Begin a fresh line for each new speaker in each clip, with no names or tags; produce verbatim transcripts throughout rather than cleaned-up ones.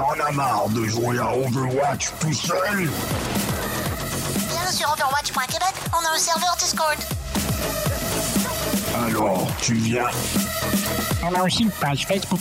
T'en as marre de jouer à Overwatch tout seul?
Viens sur overwatch point québec, on a un serveur Discord.
Alors, tu viens?
On a aussi une page Facebook.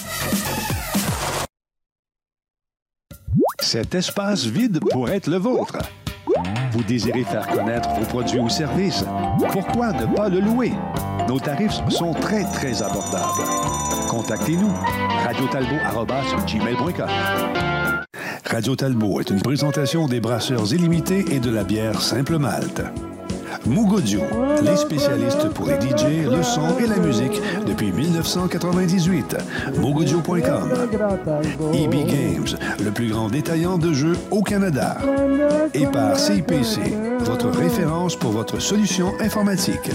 Cet espace vide pourrait être le vôtre. Vous désirez faire connaître vos produits ou services? Pourquoi ne pas le louer? Nos tarifs sont très, très abordables. Contactez-nous. radio talbot arobase gmail point com. Radio Talbot est une présentation des brasseurs illimités et de la bière Simple Malte. Moog-Audio, les spécialistes pour les D J, le son et la musique depuis dix-neuf cent quatre-vingt-dix-huit. moog audio point com. E B Games, le plus grand détaillant de jeux au Canada. Et par C I P C, votre référence pour votre solution informatique.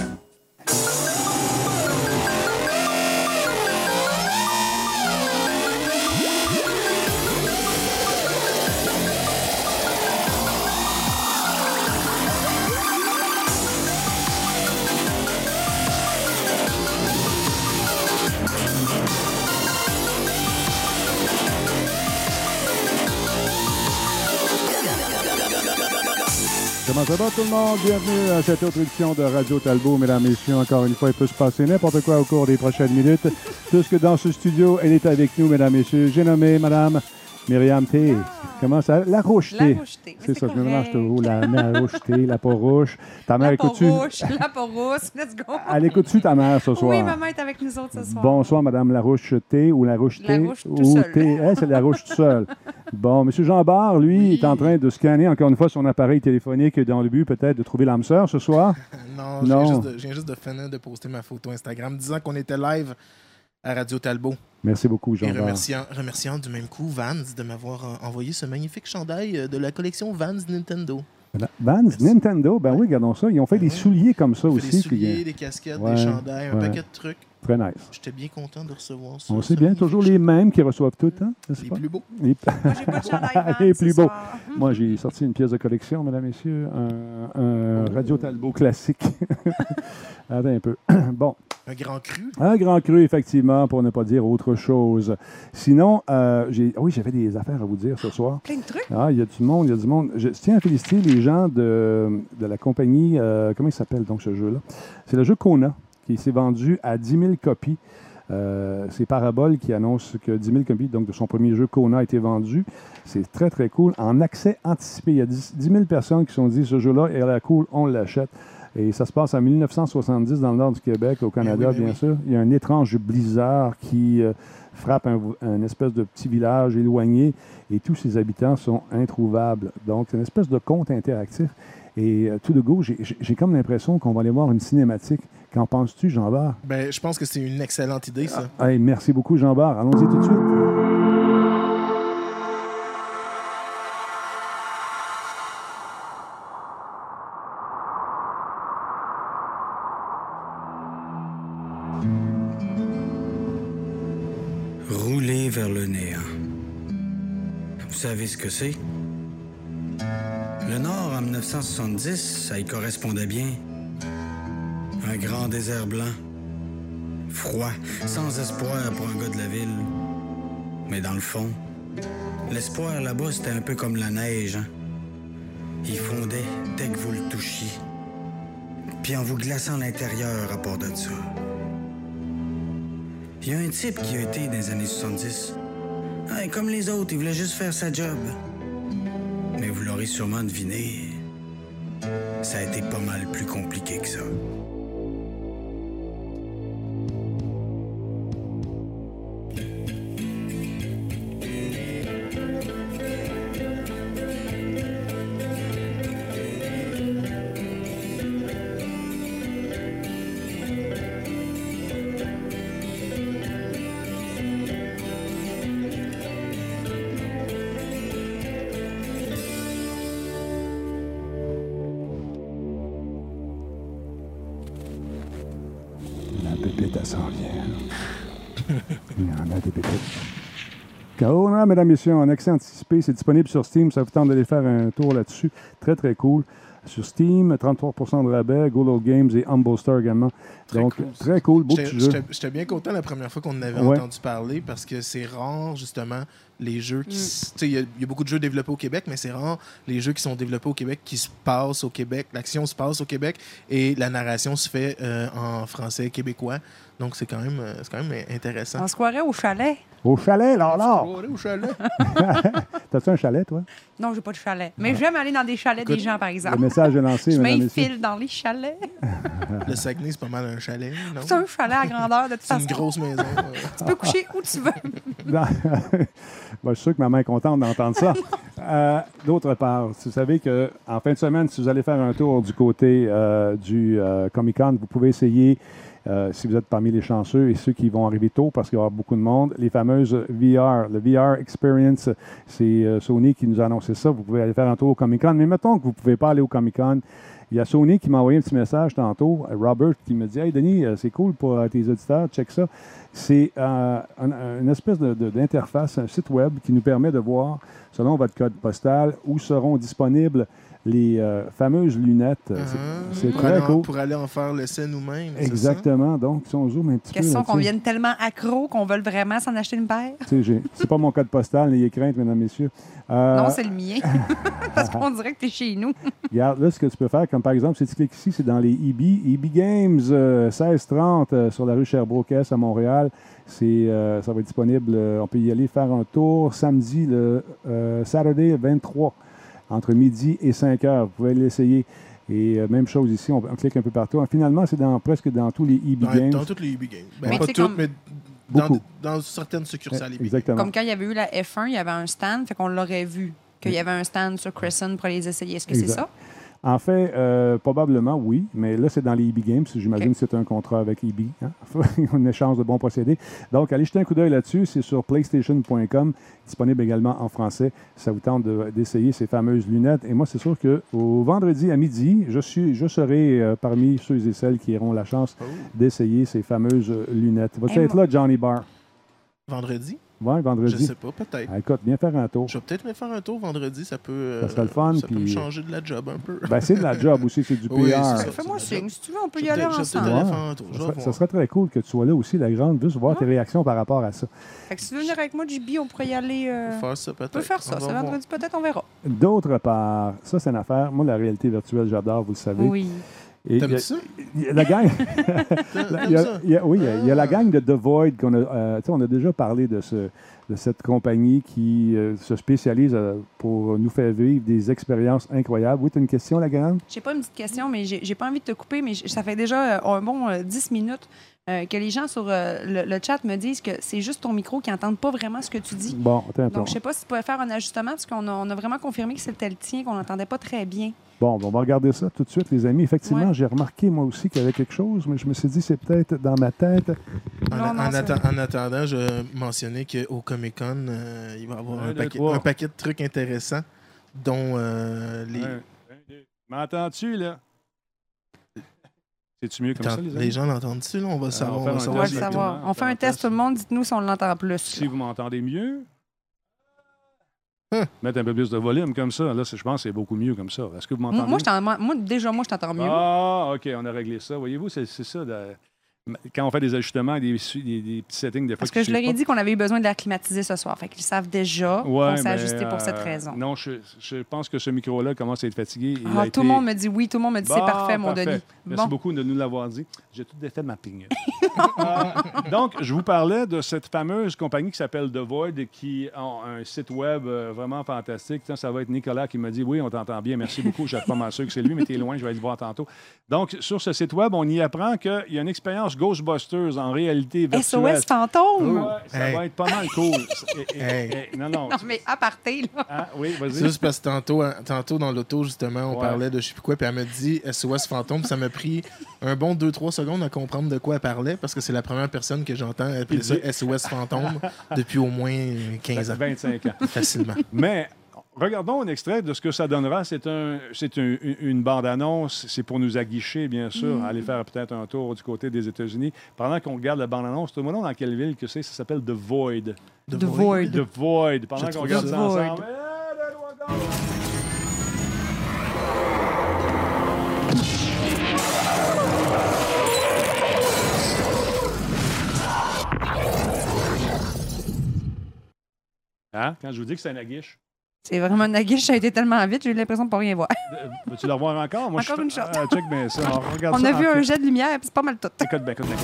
Comment ça va tout le monde? Bienvenue à cette autre édition de Radio Talbot. Mesdames, Messieurs, encore une fois, il peut se passer n'importe quoi au cours des prochaines minutes. Puisque dans ce studio, elle est avec nous, Mesdames, Messieurs. J'ai nommé Madame Myriam T. Comment ça? La Rouche-T.
La Rouche-T.
C'est ça, je me mélange toujours. La, la Rouche-T, la Peau-Rouge. Ta mère,
la
écoute-tu?
Peau-Rouge, la Peau-Rousse, let's go.
Elle écoute-tu ta mère ce soir?
Oui, maman est avec nous autres ce soir.
Bonsoir, Madame La Rouche-T ou La Rouche-T.
La Rouche tout
ou
seul.
T. Eh, c'est La Rouche tout seul. Bon, M. Jean Barre, lui,
Oui.
est en train de scanner encore une fois son appareil téléphonique dans le but peut-être de trouver l'âme sœur ce soir.
non, je
Non.
viens juste de, je viens juste de finir de poster ma photo Instagram disant qu'on était live à Radio Talbot.
Merci beaucoup,
Et
Jean Barre.
remerciant, remerciant du même coup Vans de m'avoir euh, envoyé ce magnifique chandail euh, de la collection Vans Nintendo.
Voilà. Vans,
Merci.
Nintendo, ben oui, regardons ça. Ils ont fait
Ben
des
oui.
souliers comme ça
On fait
aussi.
des souliers,
puis,
des casquettes,
Ouais,
des chandails, un
ouais.
paquet de trucs.
euh, très nice.
J'étais bien content de recevoir ça.
On
ce
sait bien,
magnifique
toujours les mêmes qui reçoivent tout, hein? n'est-ce
Les
pas?
plus beaux.
Les-
Moi, j'ai pas de chandail Vans
Les
ce
plus beaux.
soir.
Moi, j'ai sorti une pièce de collection, mesdames, messieurs, un, un Radio Talbot classique. Attends un peu. Bon,
Un grand cru.
un grand cru, effectivement, pour ne pas dire autre chose. Sinon, euh, j'ai... oui, j'avais des affaires à vous dire ce soir.
Plein de trucs.
Ah, il y a du monde, il y a du monde. Je tiens à féliciter les gens de, de la compagnie, euh, comment il s'appelle donc ce jeu-là? C'est le jeu Kona, qui s'est vendu à dix mille copies. Euh, c'est Parabole qui annonce que dix mille copies donc, de son premier jeu Kona a été vendu. C'est très, très cool. En accès anticipé, il y a dix mille personnes qui se sont dit ce jeu-là est là cool, on l'achète. Et ça se passe en dix-neuf cent soixante-dix dans le nord du Québec, au Canada,
oui, mais
bien
oui.
sûr. Il y a un étrange blizzard qui euh, frappe un, un espèce de petit village éloigné et tous ses habitants sont introuvables. Donc, c'est une espèce de conte interactif. Et euh, tout de go, j'ai- j'ai j'ai comme l'impression qu'on va aller voir une cinématique. Qu'en penses-tu, Jean Barre?
Ben, je pense que c'est une excellente idée, ça.
Hey, merci beaucoup, Jean Barre. Allons-y tout de suite.
Rouler vers le néant. Vous savez ce que c'est? Le Nord, en dix-neuf cent soixante-dix, ça y correspondait bien. Un grand désert blanc. Froid, sans espoir pour un gars de la ville. Mais dans le fond, l'espoir là-bas, c'était un peu comme la neige. Hein? Il fondait dès que vous le touchiez. Puis en vous glaçant l'intérieur à part de ça. Il y a un type qui a été dans les années soixante-dix. Ouais, comme les autres, il voulait juste faire sa job. Mais vous l'aurez sûrement deviné, ça a été pas mal plus compliqué que ça.
La pépite, elle s'en vient. Il y en a des pépites. Kona, mesdames et messieurs, en accès anticipé, c'est disponible sur Steam. Ça vous tente d'aller faire un tour là-dessus. Très, très cool. sur Steam, trente-trois pour cent de rabais, Google Games et Humble Store également.
Très
Donc,
cool.
très cool, beau
J'étais-
petit jeu.
J'étais j'étais bien content la première fois qu'on en avait
Ouais.
entendu parler parce que c'est rare, justement, les jeux qui.
Mm.
s- Tu sais, il y, a- il y a beaucoup de jeux développés au Québec, mais c'est rare les jeux qui sont développés au Québec qui se passent au Québec. L'action se passe au Québec et la narration se fait euh, en français québécois. Donc, c'est quand même, euh, c'est quand même intéressant.
On se croirait au chalet.
Au chalet, là, là!
Oh, allez au chalet.
T'as-tu un chalet, toi?
Non, j'ai pas de chalet. Mais j'aime aller dans des chalets des
Écoute,
gens, par
Le
exemple.
message est lancé,
Je
mesdames et messieurs.
m'infile dans les chalets.
Le Saguenay, c'est pas mal un chalet, non?
C'est un chalet à grandeur, de toute
C'est une
façon.
grosse maison. euh.
Tu peux coucher où tu veux.
Dans- Ben, je suis sûr que maman est contente d'entendre ça. Euh, D'autre part, vous savez qu'en fin de semaine, si vous allez faire un tour du côté euh, du euh, Comic-Con, vous pouvez essayer, euh, si vous êtes parmi les chanceux et ceux qui vont arriver tôt parce qu'il va y avoir beaucoup de monde, les fameuses V R. Le V R Experience, c'est euh, Sony qui nous a annoncé ça. Vous pouvez aller faire un tour au Comic-Con. Mais mettons que vous ne pouvez pas aller au Comic-Con. Il y a Sony qui m'a envoyé un petit message tantôt, Robert, qui me dit « Hey, Denis, euh, c'est cool pour euh, tes auditeurs, check ça. » C'est euh, un- une espèce de- de- d'interface, un site web qui nous permet de voir, selon votre code postal, où seront disponibles les euh, fameuses lunettes. C'est-
Ah,
C'est
pour,
très
aller en,
cool.
pour aller en faire l'essai nous-mêmes. c'est ça?
Exactement. Donc, si on zoome un petit peu
Question qu'on
là-dessus,
vienne tellement accro qu'on veut vraiment s'en acheter une paire.
tu sais, j'ai- c'est pas mon code postal, n'ayez crainte, mesdames, messieurs. Euh,
Non, c'est le mien. Parce qu'on dirait que t'es chez nous.
Regarde, là, ce que tu peux faire, comme par exemple, si tu cliques ici, c'est dans les E B. E B Games, euh, seize trente euh, sur la rue Sherbrooke-Est à Montréal. C'est, euh, ça va être disponible. euh, on peut y aller faire un tour samedi, le euh, Saturday vingt-trois, entre midi et cinq heures. Vous pouvez l'essayer. Et euh, même chose ici, on, on clique un peu partout. Finalement, c'est dans, presque dans tous les E B
Dans,
Games.
dans toutes les E B Games. Ben,
Mais
pas
tu sais,
toutes,
comme-
mais dans,
Beaucoup.
dans certaines succursales E B Games.
Exactement.
Comme quand il y avait eu la F un, il y avait un stand, fait qu'on l'aurait vu. Qu'il y avait un stand sur Crescent pour les essayer. Est-ce que c'est
Exact.
ça?
En fait, euh, probablement oui, mais là, c'est dans les E B Games. J'imagine
OK.
que c'est un contrat avec E B. Hein? Un échange de bons procédés. Donc, allez jeter un coup d'œil là-dessus. C'est sur PlayStation point com, disponible également en français. Ça vous tente de- d'essayer ces fameuses lunettes. Et moi, c'est sûr qu'au vendredi à midi, je, suis, je serai euh, parmi ceux et celles qui auront la chance
Oh.
d'essayer ces fameuses euh, lunettes. Vas-tu
Et
être
moi-
là, Johnny Barr?
Vendredi?
Oui,
Je
vendredi.
sais pas, peut-être.
Ah, écoute, viens faire un tour.
Je vais peut-être me faire un tour vendredi, ça peut, euh,
Ça serait le fun,
ça peut me
puis-
changer de la job un peu.
Ben, c'est de la job aussi, c'est du P R.
Oui, c'est ça.
Fais-moi
c'est
signe. Si tu veux, on peut
Je
y
vais
aller
peut-être- je vais peut-être
ensemble.
aller
Ouais.
faire un tour. Je
Ça
vais
serait,
voir.
ça serait très cool que tu sois là aussi, la grande, juste voir tes réactions par rapport à ça.
Fait que si tu veux venir avec moi, J B, on pourrait y aller. euh,
On peut faire ça,
On peut
peut-être.
faire ça.
On va
Ce
voir.
vendredi, peut-être, on verra.
D'autre part, ça, c'est une affaire. Moi, la réalité virtuelle, j'adore, vous le savez.
Oui.
Et il y
T'aimes
a-
ça?
il y a la gang.
T'aimes
il y a-
ça?
il y a- oui, il y a- il y a la gang de The Void qu'on a. euh, tu sais, on a déjà parlé de, ce, de cette compagnie qui euh, se spécialise euh, pour nous faire vivre des expériences incroyables. Oui, tu as une question, la grande?
J'ai pas une petite question, mais j'ai j'ai pas envie de te couper, mais j- ça fait déjà euh, un bon euh, dix minutes euh, que les gens sur euh, le, le chat me disent que c'est juste ton micro qui n'entendent pas vraiment ce que tu dis.
Bon, attends un peu.
Donc, je sais pas si tu pourrais faire un ajustement, parce qu'on a, on a vraiment confirmé que c'était le tien, qu'on n'entendait pas très bien.
Bon, on va regarder ça tout de suite, les amis. Effectivement,
Ouais.
j'ai remarqué moi aussi qu'il y avait quelque chose, mais je me suis dit, c'est peut-être dans ma tête.
En,
Non, non,
en
c'est-
atta- en attendant, je mentionnais qu'au Comic-Con, euh, il va y avoir
Un,
un,
deux,
paquet,
trois.
un paquet de trucs intéressants, dont euh, les.
M'entends-tu, là? C'est-tu mieux comme
Quand-
ça, les
les
amis?
gens l'entendent-tu, là? On va savoir.
on va
on va
faire
On
un
va
savoir
le
test
exactement.
savoir. On fait un test, tout le monde. Dites-nous si on l'entend plus.
Si vous m'entendez mieux,
Hein.
mettre un peu plus de volume comme ça. Là, c'est- je pense que c'est beaucoup mieux comme ça. Est-ce que vous
Moi,
m'entendez?
moi, je t'en- moi, moi, déjà, moi, je t'entends mieux.
Ah, OK, on a réglé ça. Voyez-vous, c'est c'est ça. de- Quand on fait des ajustements, des, des, des petits settings, des fois.
Parce
qui
que je leur ai
suivent
dit qu'on avait eu besoin de la climatiser ce soir. Fait qu'ils savent déjà
pas. Ouais,
qu'on s'est
mais,
ajusté pour cette
euh,
raison.
Non, je, je pense que ce micro-là commence à être fatigué. Il
Ah,
a
tout
été-
le monde me dit oui, tout le monde me dit c'est
Bon,
parfait, mon
parfait.
Denis.
Merci
Bon.
beaucoup de nous l'avoir dit. J'ai tout défait ma pigne. Euh, donc, je vous parlais de cette fameuse compagnie qui s'appelle The Void et qui a un site web euh, vraiment fantastique. Tiens, ça va être Nicolas qui m'a dit oui, on t'entend bien, merci beaucoup. Je suis pas mal sûr que c'est lui, mais t'es loin, je vais aller le voir tantôt. Donc, sur ce site web, on y apprend qu'il y a une expérience Ghostbusters en réalité
S O
virtuelle.
S fantôme!
Ouais, ça
Hey.
va être pas mal cool. Et- et-
Hey.
et- non, non.
Non, mais à parté, là.
Ah, oui,
C'est
vas-y.
juste parce que tantôt, hein, tantôt dans l'auto, justement, on
Ouais.
parlait de je sais plus quoi, puis elle me dit S O S fantôme. Ça m'a pris un bon deux trois secondes à comprendre de quoi elle parlait, parce que c'est la première personne que j'entends appeler ça S O S fantôme depuis au moins quinze ans,
vingt-cinq ans.
facilement.
Mais regardons un extrait de ce que ça donnera. C'est un, c'est un- une, une bande-annonce. C'est pour nous aguicher, bien sûr, aller faire peut-être un tour du côté des États-Unis. Pendant qu'on regarde la bande-annonce, tout le monde dans quelle ville que c'est? Ça s'appelle The Void.
De
The
voir-
Void.
The Void. Pendant
Je
qu'on
trouve
regarde
ça
ça
Void.
ensemble. Eh, donne-moi donc. Hein? Quand je vous dis que c'est un aguiche.
C'est vraiment une aguiche, ça a été tellement vite, j'ai eu l'impression de pas rien voir.
Euh, Veux-tu le revoir encore? Moi,
Encore
je...
une shot.
Ah, check bien ça. On, regarde
On
ça
a vu
en-
un jet de lumière, puis c'est pas mal tout.
Écoute bien, écoute bien, écoute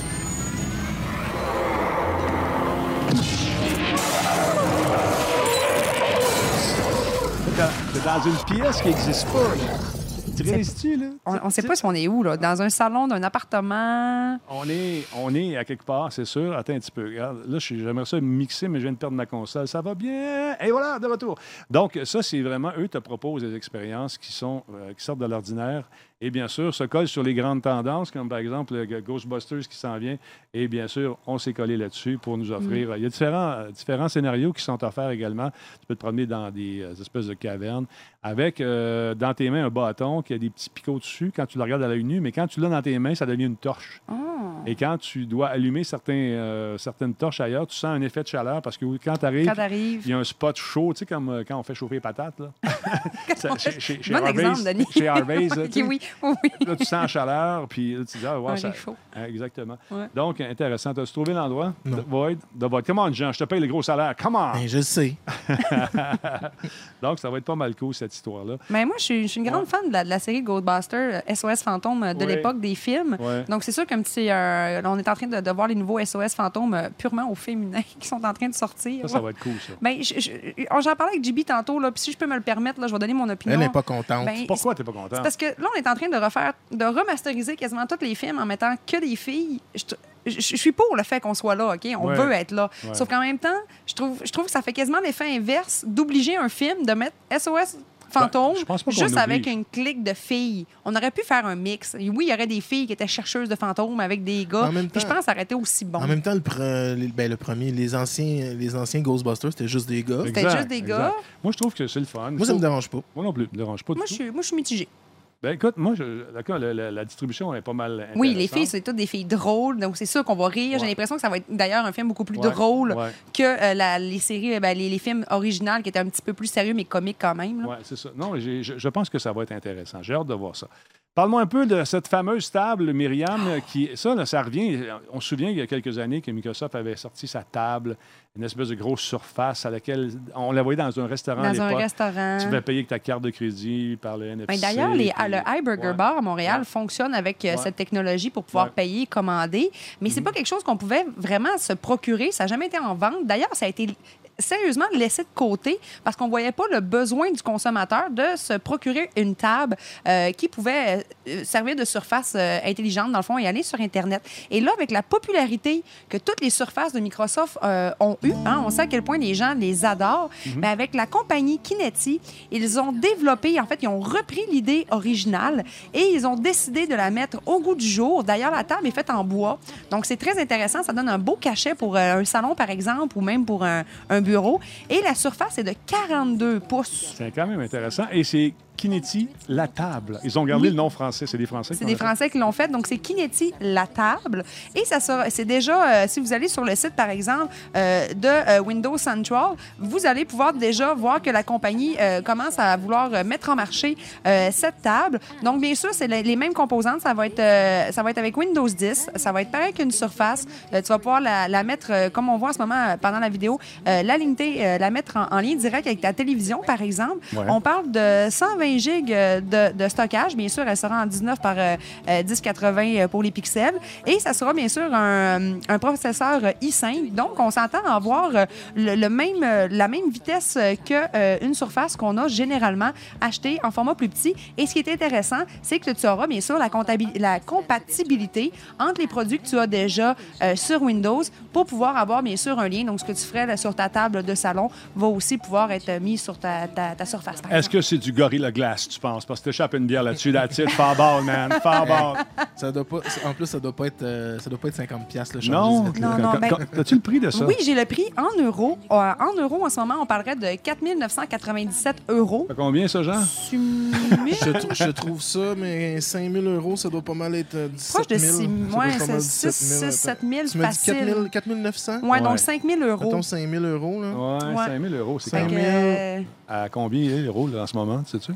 bien. T'es dans une pièce qui n'existe pas. Là. Tu réalises-tu, là?
On ne sait pas si on est où, là. Dans un salon d'un appartement.
On est, on est à quelque part, c'est sûr. Attends un petit peu. Regarde, là, je suis- j'aimerais ça mixer, mais je viens de perdre ma console. Ça va bien. Et voilà, de retour. Donc, ça, c'est vraiment, eux te proposent des expériences qui, sont, euh, qui sortent de l'ordinaire et, bien sûr, se collent sur les grandes tendances, comme par exemple le Ghostbusters qui s'en vient. Et, bien sûr, on s'est collé là-dessus pour nous offrir.
Mm.
Il y a différents, euh, différents scénarios qui sont offerts également. Tu peux te promener dans des euh, espèces de cavernes avec, euh, dans tes mains, un bâton qui a des petits picots dessus quand tu le regardes à l'œil nu, mais quand tu l'as dans tes mains, ça devient une torche.
Oh.
Et quand tu dois allumer certains, euh, certaines torches ailleurs, tu sens un effet de chaleur parce que quand tu arrives,
Quand t'arrives.
il y a un spot chaud, tu sais, comme euh, quand on fait chauffer les patates. Là. Ça, chez, chez, chez
Bon
Harvey's,
exemple, Denis.
Chez Harvey's, là,
Ok,
tu sais,
oui, oui, oui.
là, tu sens la chaleur, puis là, tu dis, ah, ouais,
Un
ça.
réchaud.
Hein, exactement.
Ouais.
Donc, intéressant. T'as-tu trouvé l'endroit?
Non.
De Void? De Void. Come on, Jean, je te paye le gros salaire. Come on!
Ben, je le sais.
Donc, ça va être pas mal cool, cette histoire-là.
Mais moi, je suis, je suis une grande
Ouais.
fan de la, de la série Ghostbusters, euh, S O S Fantôme, euh, de
Ouais.
l'époque des films.
Ouais.
Donc, c'est sûr qu'un petit. euh, là, on est en train de, de voir les nouveaux S O S Fantômes euh, purement au féminin qui sont en train de sortir.
Ça, ça va être cool, ça.
Ben, je- je- j'en parlais avec J B tantôt, là, puis si je peux me le permettre, là, je vais donner mon opinion.
Elle n'est pas contente.
Ben,
Pourquoi t'es pas content?
c'est parce que là, on est en train de refaire, de remasteriser quasiment tous les films en mettant que des filles. Je, je- je suis pour le fait qu'on soit là, OK? On
Ouais.
veut être là.
Ouais.
Sauf qu'en même temps, je trouve, je trouve que ça fait quasiment l'effet inverse d'obliger un film de mettre S O S Fantôme
Ben, je pense pas qu'on
juste avec
oblige.
une clique de filles. On aurait pu faire un mix. Oui, il y aurait des filles qui étaient chercheuses de fantômes avec des gars.
En même
Puis je
temps-
pense que ça aurait été aussi bon.
En même temps, le, pre- les- ben, le premier, les anciens, les anciens Ghostbusters, c'était juste des gars.
C'était
Exact,
juste des
exact.
gars.
Moi, je trouve que c'est le fun.
Moi, ça me dérange pas.
Moi non plus, me dérange pas du
Moi,
tout.
je suis, moi, je suis mitigée.
Ben écoute, moi, je, d'accord, la, la- la distribution est pas mal intéressante.
Oui, les filles, c'est toutes des filles drôles. Donc, c'est sûr qu'on va rire. J'ai
Ouais.
l'impression que ça va être d'ailleurs un film beaucoup plus
Ouais,
drôle
ouais.
que euh, la- les séries, ben, les, les films originaux qui étaient un petit peu plus sérieux, mais comiques quand même. là.
Oui, c'est ça. Non, j'ai- je, je pense que ça va être intéressant. J'ai hâte de voir ça. Parle-moi un peu de cette fameuse table, Myriam, qui, ça, là, ça revient. On se souvient il y a quelques années que Microsoft avait sorti sa table, une espèce de grosse surface à laquelle on la voyait dans un restaurant à
Dans un
l'époque.
restaurant.
Tu vas payer avec ta carte de crédit par le N F C.
Ben, d'ailleurs, les-
puis-
le iBurger
Ouais.
Bar à Montréal
Ouais.
fonctionne avec euh,
Ouais.
cette technologie pour pouvoir
Ouais.
payer, commander. Mais c'est pas quelque chose qu'on pouvait vraiment se procurer. Ça n'a jamais été en vente. D'ailleurs, ça a été sérieusement laissé de côté parce qu'on voyait pas le besoin du consommateur de se procurer une table euh, qui pouvait euh, servir de surface euh, intelligente, dans le fond, et aller sur Internet. Et là, avec la popularité que toutes les surfaces de Microsoft euh, ont eu, hein, on sait à quel point les gens les adorent, mais avec la compagnie Kineti, ils ont développé, en fait, ils ont repris l'idée originale et ils ont décidé de la mettre au goût du jour. D'ailleurs, la table est faite en bois, donc c'est très intéressant. Ça donne un beau cachet pour euh, un salon, par exemple, ou même pour un, un bureau. Et la surface est de quarante-deux pouces.
C'est quand même intéressant. Et c'est Kineti, la table. Ils ont gardé
Oui.
le nom français. C'est des Français qui
C'est
l'ont
des
fait?
Français qui l'ont fait. Donc, c'est Kineti, la table. Et ça sera, c'est déjà, euh, si vous allez sur le site, par exemple, euh, de euh, Windows Central, vous allez pouvoir déjà voir que la compagnie euh, commence à vouloir euh, mettre en marché euh, cette table. Donc, bien sûr, c'est les, les mêmes composantes. Ça va être, euh, ça va être avec Windows dix. Ça va être pareil qu'une surface. Euh, tu vas pouvoir la, la mettre, euh, comme on voit en ce moment euh, pendant la vidéo, euh, l'aligner, euh, la mettre en, en lien direct avec ta télévision, par exemple.
Ouais.
On parle de cent vingt gigs euh, de, de stockage. Bien sûr, elle sera en dix-neuf par euh, euh, dix quatre-vingts pour les pixels. Et ça sera bien sûr un, un processeur i cinq. Donc, on s'entend à avoir euh, le, le même, euh, la même vitesse qu'une surface qu'on a généralement achetée en format plus petit. Et ce qui est intéressant, c'est que tu auras bien sûr la, comptabil- la compatibilité entre les produits que tu as déjà euh, sur Windows pour pouvoir avoir bien sûr un lien. Donc, ce que tu ferais là, sur ta table de salon va aussi pouvoir être mis sur ta, ta, ta surface. par
Est-ce
exemple.
que c'est du Gorilla Glass, tu penses? Parce que t'échappes une bière là-dessus, la titre, Farball, man, Farball.
Ça doit pas, en plus, ça doit pas être, euh, ça doit pas être cinquante piastres, le
Non.
change.
Non, non, ben-
As-tu le prix de ça?
Oui, j'ai le prix en euros. Euh, en euros, en ce moment, on parlerait de quatre mille neuf cent quatre-vingt-dix-sept euros.
Ça fait combien, ça, Jean?
Tu me-
Je, tr- je trouve ça, mais cinq mille euros, ça doit pas mal être euh,
Proche
dix-sept
de
mille.
six
Ça doit
ouais,
être pas mal
c'est
dix-sept mille.
six sept mille
Tu m'as dit quatre
facile.
mille, quatre mille neuf cents?
Ouais,
Ouais.
donc cinq mille euros.
Mettons cinq mille euros, là.
Ouais,
Ouais.
cinq mille euros, c'est
Fait
quand
que,
même.
euh,
À combien est l'euro là, en ce moment, sais-tu?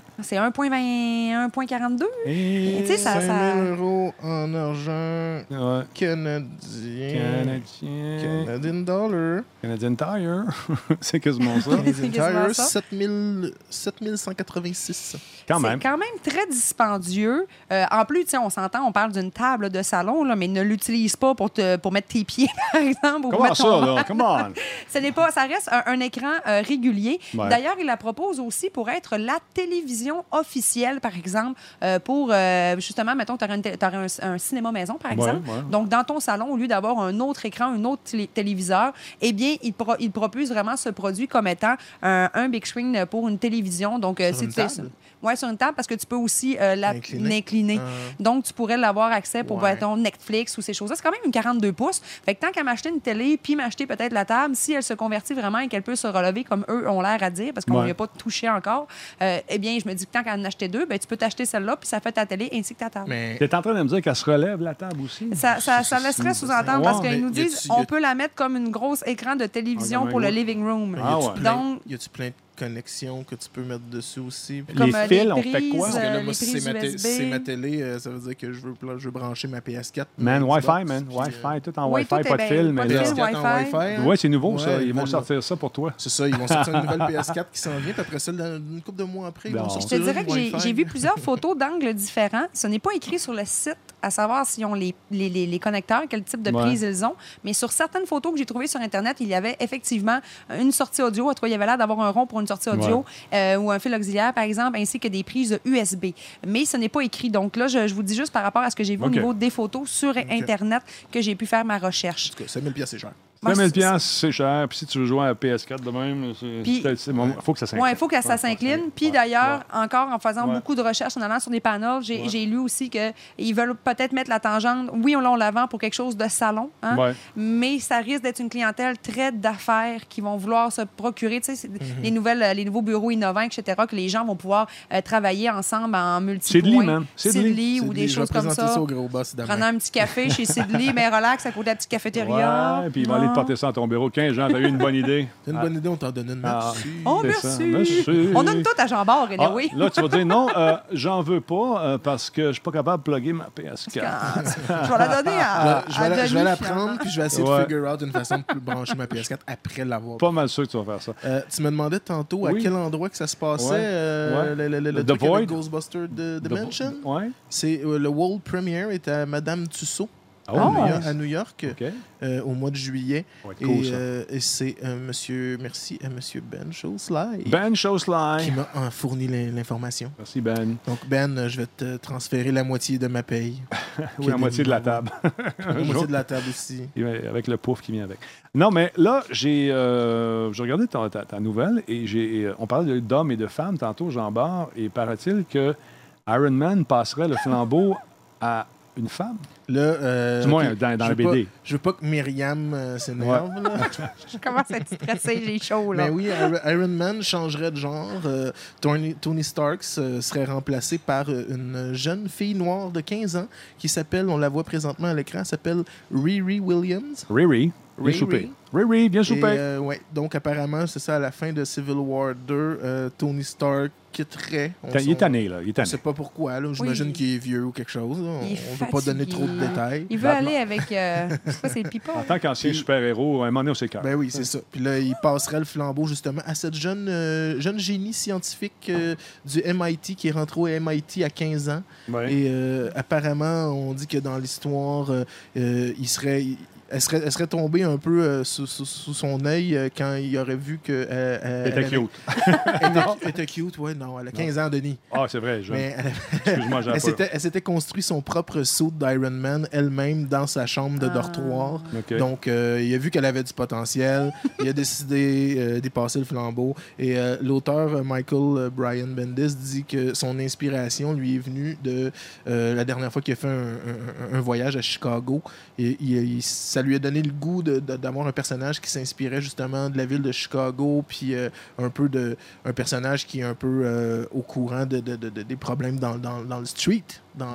C'est un virgule vingt, un virgule quarante-deux.
Et...
Tu sais, ça...
cinq mille
ça...
euros en argent
Ouais.
canadien.
Canadien.
Canadian dollar.
Canadian Tire. C'est quasiment ça.
Canadian
C'est quasiment
Tire,
ça.
sept mille sept mille cent quatre-vingt-six.
Quand
C'est
même.
quand même très dispendieux. Euh, en plus, tu sais, on s'entend, on parle d'une table de salon, là, mais ne l'utilise pas pour, te, pour mettre tes pieds, par exemple. Ou pour
Comment
mettre
ça,
ton
là? Come on!
Ce n'est pas, ça reste un, un écran euh, régulier.
Ouais.
D'ailleurs, il la propose aussi pour être la télévision officielle, par exemple, euh, pour euh, justement, mettons, tu aurais un, un cinéma maison, par exemple.
Ouais, ouais.
Donc, dans ton salon, au lieu d'avoir un autre écran, un autre télé- téléviseur, eh bien, il, pro, il propose vraiment ce produit comme étant un, un big screen pour une télévision. Donc, euh,
Sur
si
une
tu fais
table?
ça- Ouais, sur une table, parce que tu peux aussi euh, la-
L'incliner.
l'incliner.
Ah.
Donc, tu pourrais l'avoir accès pour,
Ouais.
mettons, Netflix ou ces choses-là. C'est quand même une quarante-deux pouces. Fait que tant qu'à m'acheter une télé puis m'acheter peut-être la table, si elle se convertit vraiment et qu'elle peut se relever comme eux ont l'air à dire, parce qu'on
Ouais.
n'y a pas touché encore, euh, eh bien, je me dis que tant qu'à en acheter deux, ben, tu peux t'acheter celle-là puis ça fait ta télé ainsi que ta table.
Mais
T'es en train de me dire qu'elle se relève, la table aussi?
Ça, ça, ça laisserait sous-entendre
Ouais,
parce
mais
qu'ils nous
y a-tu-
disent
y a-
on peut la mettre comme une grosse écran de télévision
Ah,
pour le
comme un
living room.
Ah,
y a-tu
ouais.
plein,
Donc-
y a-tu plein de connexions que tu peux mettre dessus aussi? Puis-
Comme,
Les
euh,
fils,
les
on fait quoi?
prises,
Parce que là,
euh,
moi,
les
si c'est
prises
ma, té-
U S B.
si c'est ma télé, euh, ça veut dire que je veux, je veux brancher ma P S quatre.
Man,
ma
Wi-Fi,
Xbox,
man.
puis,
Wi-Fi,
euh,
tout en
Oui,
Wi-Fi,
tout est
pas de
bien-
fil,
pas
mais
de
là...
fil.
P S quatre en
Wi-Fi.
Wi-Fi. hein?
Ouais, c'est nouveau,
Ouais,
ça. Ils vont
veulent-
sortir ça pour toi.
C'est ça, ils vont sortir une nouvelle P S quatre qui s'en vient, puis après ça, dans une couple de mois après, ils
Non.
vont
Je
sortir
te dirais
une
que j'ai-
Wi-Fi.
j'ai vu plusieurs photos d'angles différents. Ce n'est pas écrit sur le site à savoir s'ils ont les, les, les, les connecteurs, quel type de
Ouais.
prise ils ont. Mais sur certaines photos que j'ai trouvées sur Internet, il y avait effectivement une sortie audio. À toi, il y avait l'air d'avoir un rond pour une sortie audio euh, ou un fil auxiliaire, par exemple, ainsi que des prises U S B. Mais ce n'est pas écrit. Donc là, je, je vous dis juste par rapport à ce que j'ai vu
OK.
au niveau des photos sur Internet que j'ai pu faire ma recherche.
En tout cas, cinq mille piastres, c'est cher.
Moi,
cinq mille
c'est-
piastres, c'est cher. Puis si tu veux jouer à P S quatre de même,
Puis-
il faut que ça s'incline.
Oui, il faut que ça s'incline. Puis
Ouais,
d'ailleurs,
ouais.
encore en faisant
Ouais.
beaucoup de recherches, en allant sur des panels, j'ai
Ouais.
j'ai lu aussi qu'ils veulent peut-être mettre la tangente. Oui, on, là, on la vend pour quelque chose de salon, hein,
Ouais.
mais ça risque d'être une clientèle très d'affaires qui vont vouloir se procurer, tu sais, c'est
Mm-hmm.
les, nouvelles, euh, les nouveaux bureaux innovants, et cetera, que les gens vont pouvoir euh, travailler ensemble en multi
Sidley, man. Sidley.
Sidley ou des
Je vais
choses comme
présenter
ça.
ça au gros boss demain.
Prenant un petit café chez Sidley, mais relax, à côté de la petite cafétéria.
Ouais, puis ils vont aller te porter ça à ton bureau. quinze Jean, t'as eu une bonne idée.
C'est une bonne idée, on t'en donne une.
Ah.
Merci.
Oh,
C'est ça.
merci.
Merci.
On donne tout à Jean-Bart,
Ah,
oui.
là, tu vas dire non, euh, j'en veux pas euh, parce que je suis pas capable de plugger ma P S quatre.
Je vais la donner à,
Je vais,
à
la, je vais
Denis,
la
finalement.
prendre, puis je vais essayer
Ouais.
de figure out une façon de brancher ma P S quatre après l'avoir.
Pas mal sûr que tu vas faire ça.
Euh, tu me demandais tantôt à
Oui.
quel endroit que ça se passait,
Ouais.
euh,
Ouais.
le, le, le, le
The
truc avec
Void.
Ghostbusters de
The-
Dimension.
Ouais.
C'est euh, le World Premiere est à Madame Tussaud
Oh,
à, New
nice.
York, à New York,
OK.
euh, au mois de juillet.
Ça va être
Et,
cool, ça.
euh, et c'est euh, monsieur, merci à Monsieur Ben Shosley
Ben
qui
Shosley.
m'a euh, fourni l'in- l'information.
Merci, Ben.
Donc Ben, euh, je vais te transférer la moitié de ma paye.
Oui, la moitié de la table.
La moitié de la table aussi.
Et avec le pouf qui vient avec. Non, mais là, j'ai euh, j'ai regardé ta, ta- ta nouvelle et j'ai euh, on parlait d'hommes et de femmes tantôt, Jean Bart, et paraît-il que Iron Man passerait le flambeau à une femme.
Là, euh,
Du moins,
ok,
dans- dans
je
la
veux pas-
B D.
Je veux pas que Myriam euh, s'énerve. là.
Je commence à être stressée, j'ai chaud, là.
Mais oui, Iron- Iron Man changerait de genre. Euh, Tony, Tony Stark euh, serait remplacé par euh, une jeune fille noire de quinze ans qui s'appelle, on la voit présentement à l'écran, elle s'appelle Riri Williams.
Riri, bien
Riri.
soupé. Riri, bien
Et,
soupé.
euh, ouais, donc apparemment, c'est ça, à la fin de Civil War deux, euh, Tony Stark quitterait. On
Il est
s'en-
tanné, là. Il est
On
tanné.
sait pas pourquoi. là. J'imagine
Oui.
qu'il est vieux ou quelque chose. là. On
Il est
ne veut pas donner trop de
fatigué.
détails.
Il veut
Batman.
aller avec. Euh, c'est quoi, c'est le pipa?
En tant qu'ancien
Puis-
super-héros, à un moment donné, on s'écarte.
Ben oui, c'est ça. Puis là, il passerait le flambeau justement à cette jeune, euh, jeune génie scientifique euh, du M I T qui est rentré au M I T à quinze ans.
Ouais.
Et euh, apparemment, on dit que dans l'histoire, euh, euh, il serait. il- Elle serait, elle serait tombée un peu euh, sous, sous- sous son œil euh, quand il aurait vu que. euh, euh,
Il était
elle avait-
cute.
Elle était, elle était cute, ouais, non. Elle a quinze ans, Denis.
Ah, c'est vrai. Je...
Mais elle,
Excuse-moi, j'ai
elle
pas...
s'était, elle s'était construit son propre suit d'Iron Man elle-même dans sa chambre de
Ah.
dortoir.
OK.
Donc, euh, il a vu qu'elle avait du potentiel. Il a décidé euh, d'y passer le flambeau. Et euh, l'auteur euh, Michael euh, Brian Bendis dit que son inspiration lui est venue de euh, la dernière fois qu'il a fait un, un- un voyage à Chicago. Et, il- il- ça lui a donné le goût de- de- d'avoir un personnage qui s'inspirait justement de la ville de Chicago, puis euh, un peu de un personnage qui est un peu euh, au courant de, de- de- de- des problèmes dans, dans- dans le street, dans la rue.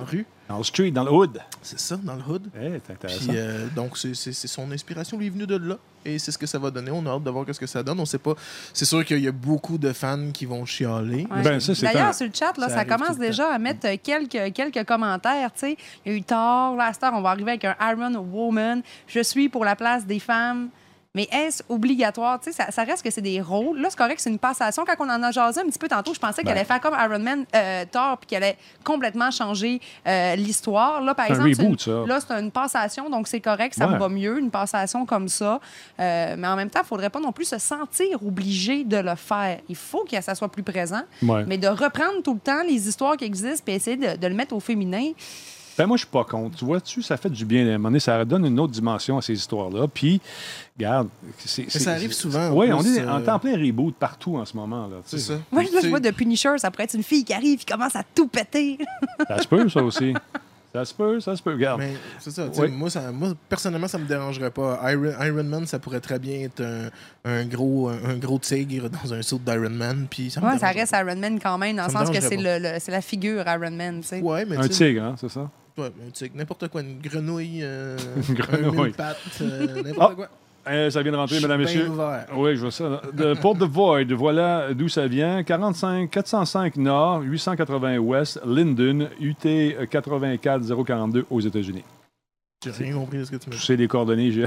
Dans le street, dans le hood.
C'est ça, dans le hood.
Hey, c'est intéressant.
Puis, euh, donc, c'est, c'est, c'est son inspiration lui est venue de là. Et c'est ce que ça va donner. On a hâte de voir ce que ça donne. On sait pas. C'est sûr qu'il y a beaucoup de fans qui vont chialer.
Ouais.
Ben, ça, c'est
D'ailleurs,
un...
sur le chat, là,
Ça
ça,
arrive tout
commence
le
déjà à mettre quelques, quelques commentaires. T'sais. Il y a eu Thor, là, à cette heure, on va arriver avec un Iron Woman. Je suis pour la place des femmes. Mais est-ce obligatoire? Tu sais, ça, ça reste que c'est des rôles. Là, c'est correct, c'est une passation. Quand on en a jasé un petit peu tantôt, je pensais
Ben.
qu'elle allait faire comme Iron Man, euh, Thor, puis qu'elle allait complètement changer euh, l'histoire. Là, par
C'est un
exemple,
reboot,
c'est une,
ça.
là, c'est une passation, donc c'est correct, ça
Ouais.
me va mieux, une passation comme ça. Euh, mais en même temps, il ne faudrait pas non plus se sentir obligé de le faire. Il faut que ça soit plus présent.
Ouais.
Mais de reprendre tout le temps les histoires qui existent puis essayer de, de le mettre au féminin,
Ben moi, je suis pas contre. Tu vois-tu, ça fait du bien. À un moment donné, ça donne une autre dimension à ces histoires-là. Puis, regarde... c'est, c'est,
ça arrive
c'est-
souvent, en
Oui,
plus,
on est
euh,
en temps plein reboot partout en ce moment. Là, tu
C'est
sais.
ça.
moi, là, je
Tu
vois
sais,
de Punisher, ça pourrait être une fille qui arrive et commence à tout péter.
Ça se peut, ça aussi. Ça se peut, ça se peut. Regarde.
Mais c'est ça. tu sais,
Oui.
Moi, ça, moi, personnellement, ça me dérangerait pas. Iron, Iron Man, ça pourrait très bien être un, un gros, un, un gros tigre dans un saut d'Iron Man. Puis ça me
Ouais, ça
dérangerait
reste Iron Man quand même, dans le
Ça me
sens que c'est,
dérangerait
le, le- c'est la figure Iron Man. Tu sais.
pas. Ouais, mais
Un
tu sais,
tigre, hein, c'est ça?
ouais, un tigre, n'importe quoi, une grenouille, euh,
Une grenouille.
un mille pattes, euh, n'importe
Ah,
quoi.
Euh, ça vient de rentrer,
Je suis
mesdames et
bien
messieurs.
ouvert.
Oui, je vois ça. De Port de Void, voilà d'où ça vient. quarante-cinq, quatre cent cinq Nord, huit cent quatre-vingts Ouest, Linden, U T quatre-vingt-quatre zéro quarante-deux aux États-Unis.
J'ai rien compris de ce que tu me
Je
dis.
sais les coordonnées G-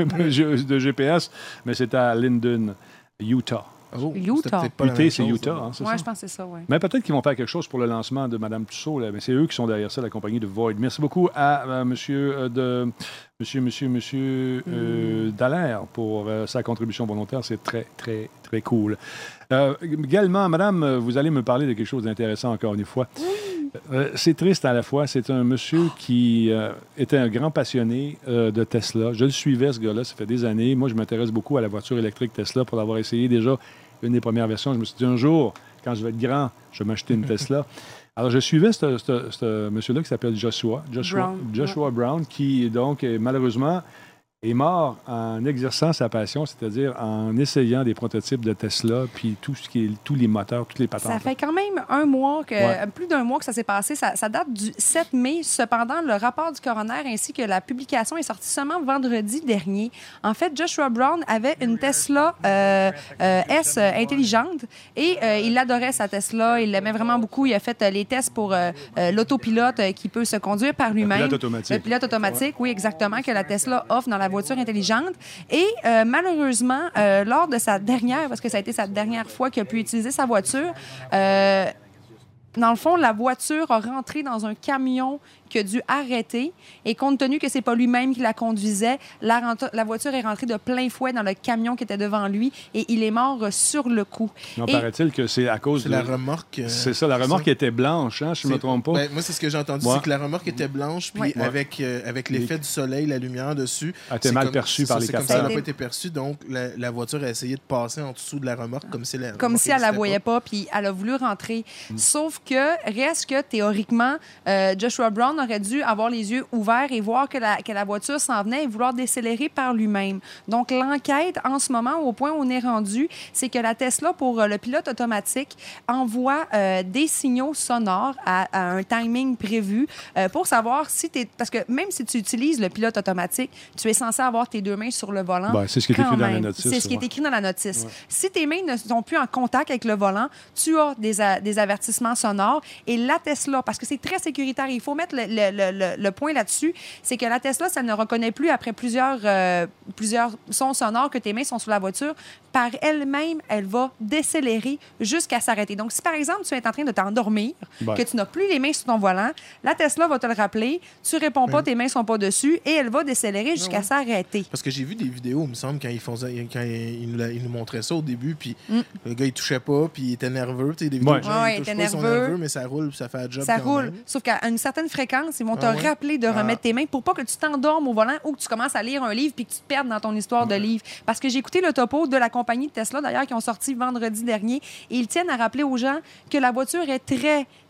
de G P S, mais c'est à Linden, Utah.
Oh,
Utah.
c'était peut-être pas la
U
même
T, c'est
chose,
Utah,
là.
hein, c'est
Ouais,
ça?
je pense que c'est ça, oui.
Mais peut-être qu'ils vont faire quelque chose pour le lancement de Mme Tussaud, là. Mais c'est eux qui sont derrière ça, la compagnie de Void. Merci beaucoup à euh, monsieur, euh, de, monsieur, monsieur, monsieur euh, Dallaire pour euh, sa contribution volontaire. C'est très, très, très cool. Euh, également, Madame, euh, vous allez me parler de quelque chose d'intéressant encore une fois. Euh, c'est triste à la fois. C'est un monsieur qui euh, était un grand passionné euh, de Tesla. Je le suivais, ce gars-là, ça fait des années. Moi, je m'intéresse beaucoup à la voiture électrique Tesla pour l'avoir essayé déjà une des premières versions. Je me suis dit, un jour, quand je vais être grand, je vais m'acheter une Tesla. Alors, je suivais ce, ce- ce monsieur-là qui s'appelle Joshua, Joshua
Brown,
Joshua Brown, qui, donc, est, malheureusement, est mort en exerçant sa passion, c'est-à-dire en essayant des prototypes de Tesla, puis tout ce qui est, tous les moteurs, toutes les patentes.
Ça fait quand même un mois, que,
Ouais.
plus d'un mois que ça s'est passé. Ça, ça date du sept mai. Cependant, le rapport du coroner ainsi que la publication est sortie seulement vendredi dernier. En fait, Joshua Brown avait une Tesla euh, euh, S euh, intelligente et euh, il adorait sa Tesla. Il l'aimait vraiment beaucoup. Il a fait euh, les tests pour euh, euh, l'autopilote euh, qui peut se conduire par lui-même.
pilote automatique.
Le pilote automatique, oui, exactement, que la Tesla offre dans la voiture intelligente. Et euh, malheureusement, euh, lors de sa dernière, parce que ça a été sa dernière fois qu'il a pu utiliser sa voiture, euh, dans le fond, la voiture a rentré dans un camion qui a dû arrêter. Et compte tenu que c'est pas lui-même qui la conduisait, la, renta- la voiture est rentrée de plein fouet dans le camion qui était devant lui et il est mort euh, sur le coup.
Non,
Et-
paraît-il que c'est à cause
C'est
de...
la remorque. euh,
C'est ça, la remorque était blanche, hein, si je ne me
C'est-
trompe pas.
ben, moi, c'est ce que j'ai entendu,
Ouais.
c'est que la remorque était blanche, puis
Ouais.
avec, euh, avec l'effet du soleil, la lumière dessus.
Elle était
c'est
mal
comme-
perçue
c'est
par
ça,
les
C'est comme
capteurs.
ça, elle n'a
Ça a
pas
été-
été perçue, donc la, la voiture a essayé de passer en dessous de la remorque comme si la
Comme
remorque
si elle la
existait
voyait pas, puis elle a voulu rentrer. Sauf que, reste que théoriquement, euh, Joshua Brown aurait dû avoir les yeux ouverts et voir que la, que la voiture s'en venait et vouloir décélérer par lui-même. Donc, l'enquête, en ce moment, au point où on est rendu, c'est que la Tesla, pour euh, le pilote automatique, envoie euh, des signaux sonores à, à un timing prévu euh, pour savoir si tu es... Parce que même si tu utilises le pilote automatique, tu es censé avoir tes deux mains sur le volant.
Ben, c'est ce qui est
quand
écrit dans la
même.
notice,
C'est ce qui est
ouais.
écrit dans la notice. Si tes mains ne sont plus en contact avec le volant, tu as des, a- des avertissements sonores. Et la Tesla, parce que c'est très sécuritaire, il faut mettre le, le- le- le- le point là-dessus, c'est que la Tesla, ça ne reconnaît plus après plusieurs, euh, plusieurs sons sonores que tes mains sont sur la voiture. Par elle-même, elle va décélérer jusqu'à s'arrêter. Donc, si par exemple, tu es en train de t'endormir,
Ouais.
que tu n'as plus les mains sur ton volant, la Tesla va te le rappeler, tu réponds pas, tes mains sont pas dessus, et elle va décélérer jusqu'à
ouais.
s'arrêter.
Parce que j'ai vu des vidéos, il me semble, quand ils, faisaient, quand ils, nous, la- ils nous montraient ça au début, puis
Mm.
le gars, il touchait pas, puis il était nerveux. Tu sais, des vidéos
Ouais.
de gens,
Ouais,
ils
il
touchent
était
pas, ils sont
nerveux.
nerveux, mais ça roule, puis ça fait un job
Ça
quand
roule.
même.
Sauf qu'à une certaine fréquence, ils vont te
Ah ouais?
rappeler de
Ah.
remettre tes mains pour pas que tu t'endormes au volant ou que tu commences à lire un livre puis que tu te perdes dans ton histoire de livre. Parce que j'ai écouté le topo de la compagnie de Tesla, d'ailleurs, qui ont sorti vendredi dernier, et ils tiennent à rappeler aux gens que la voiture est très,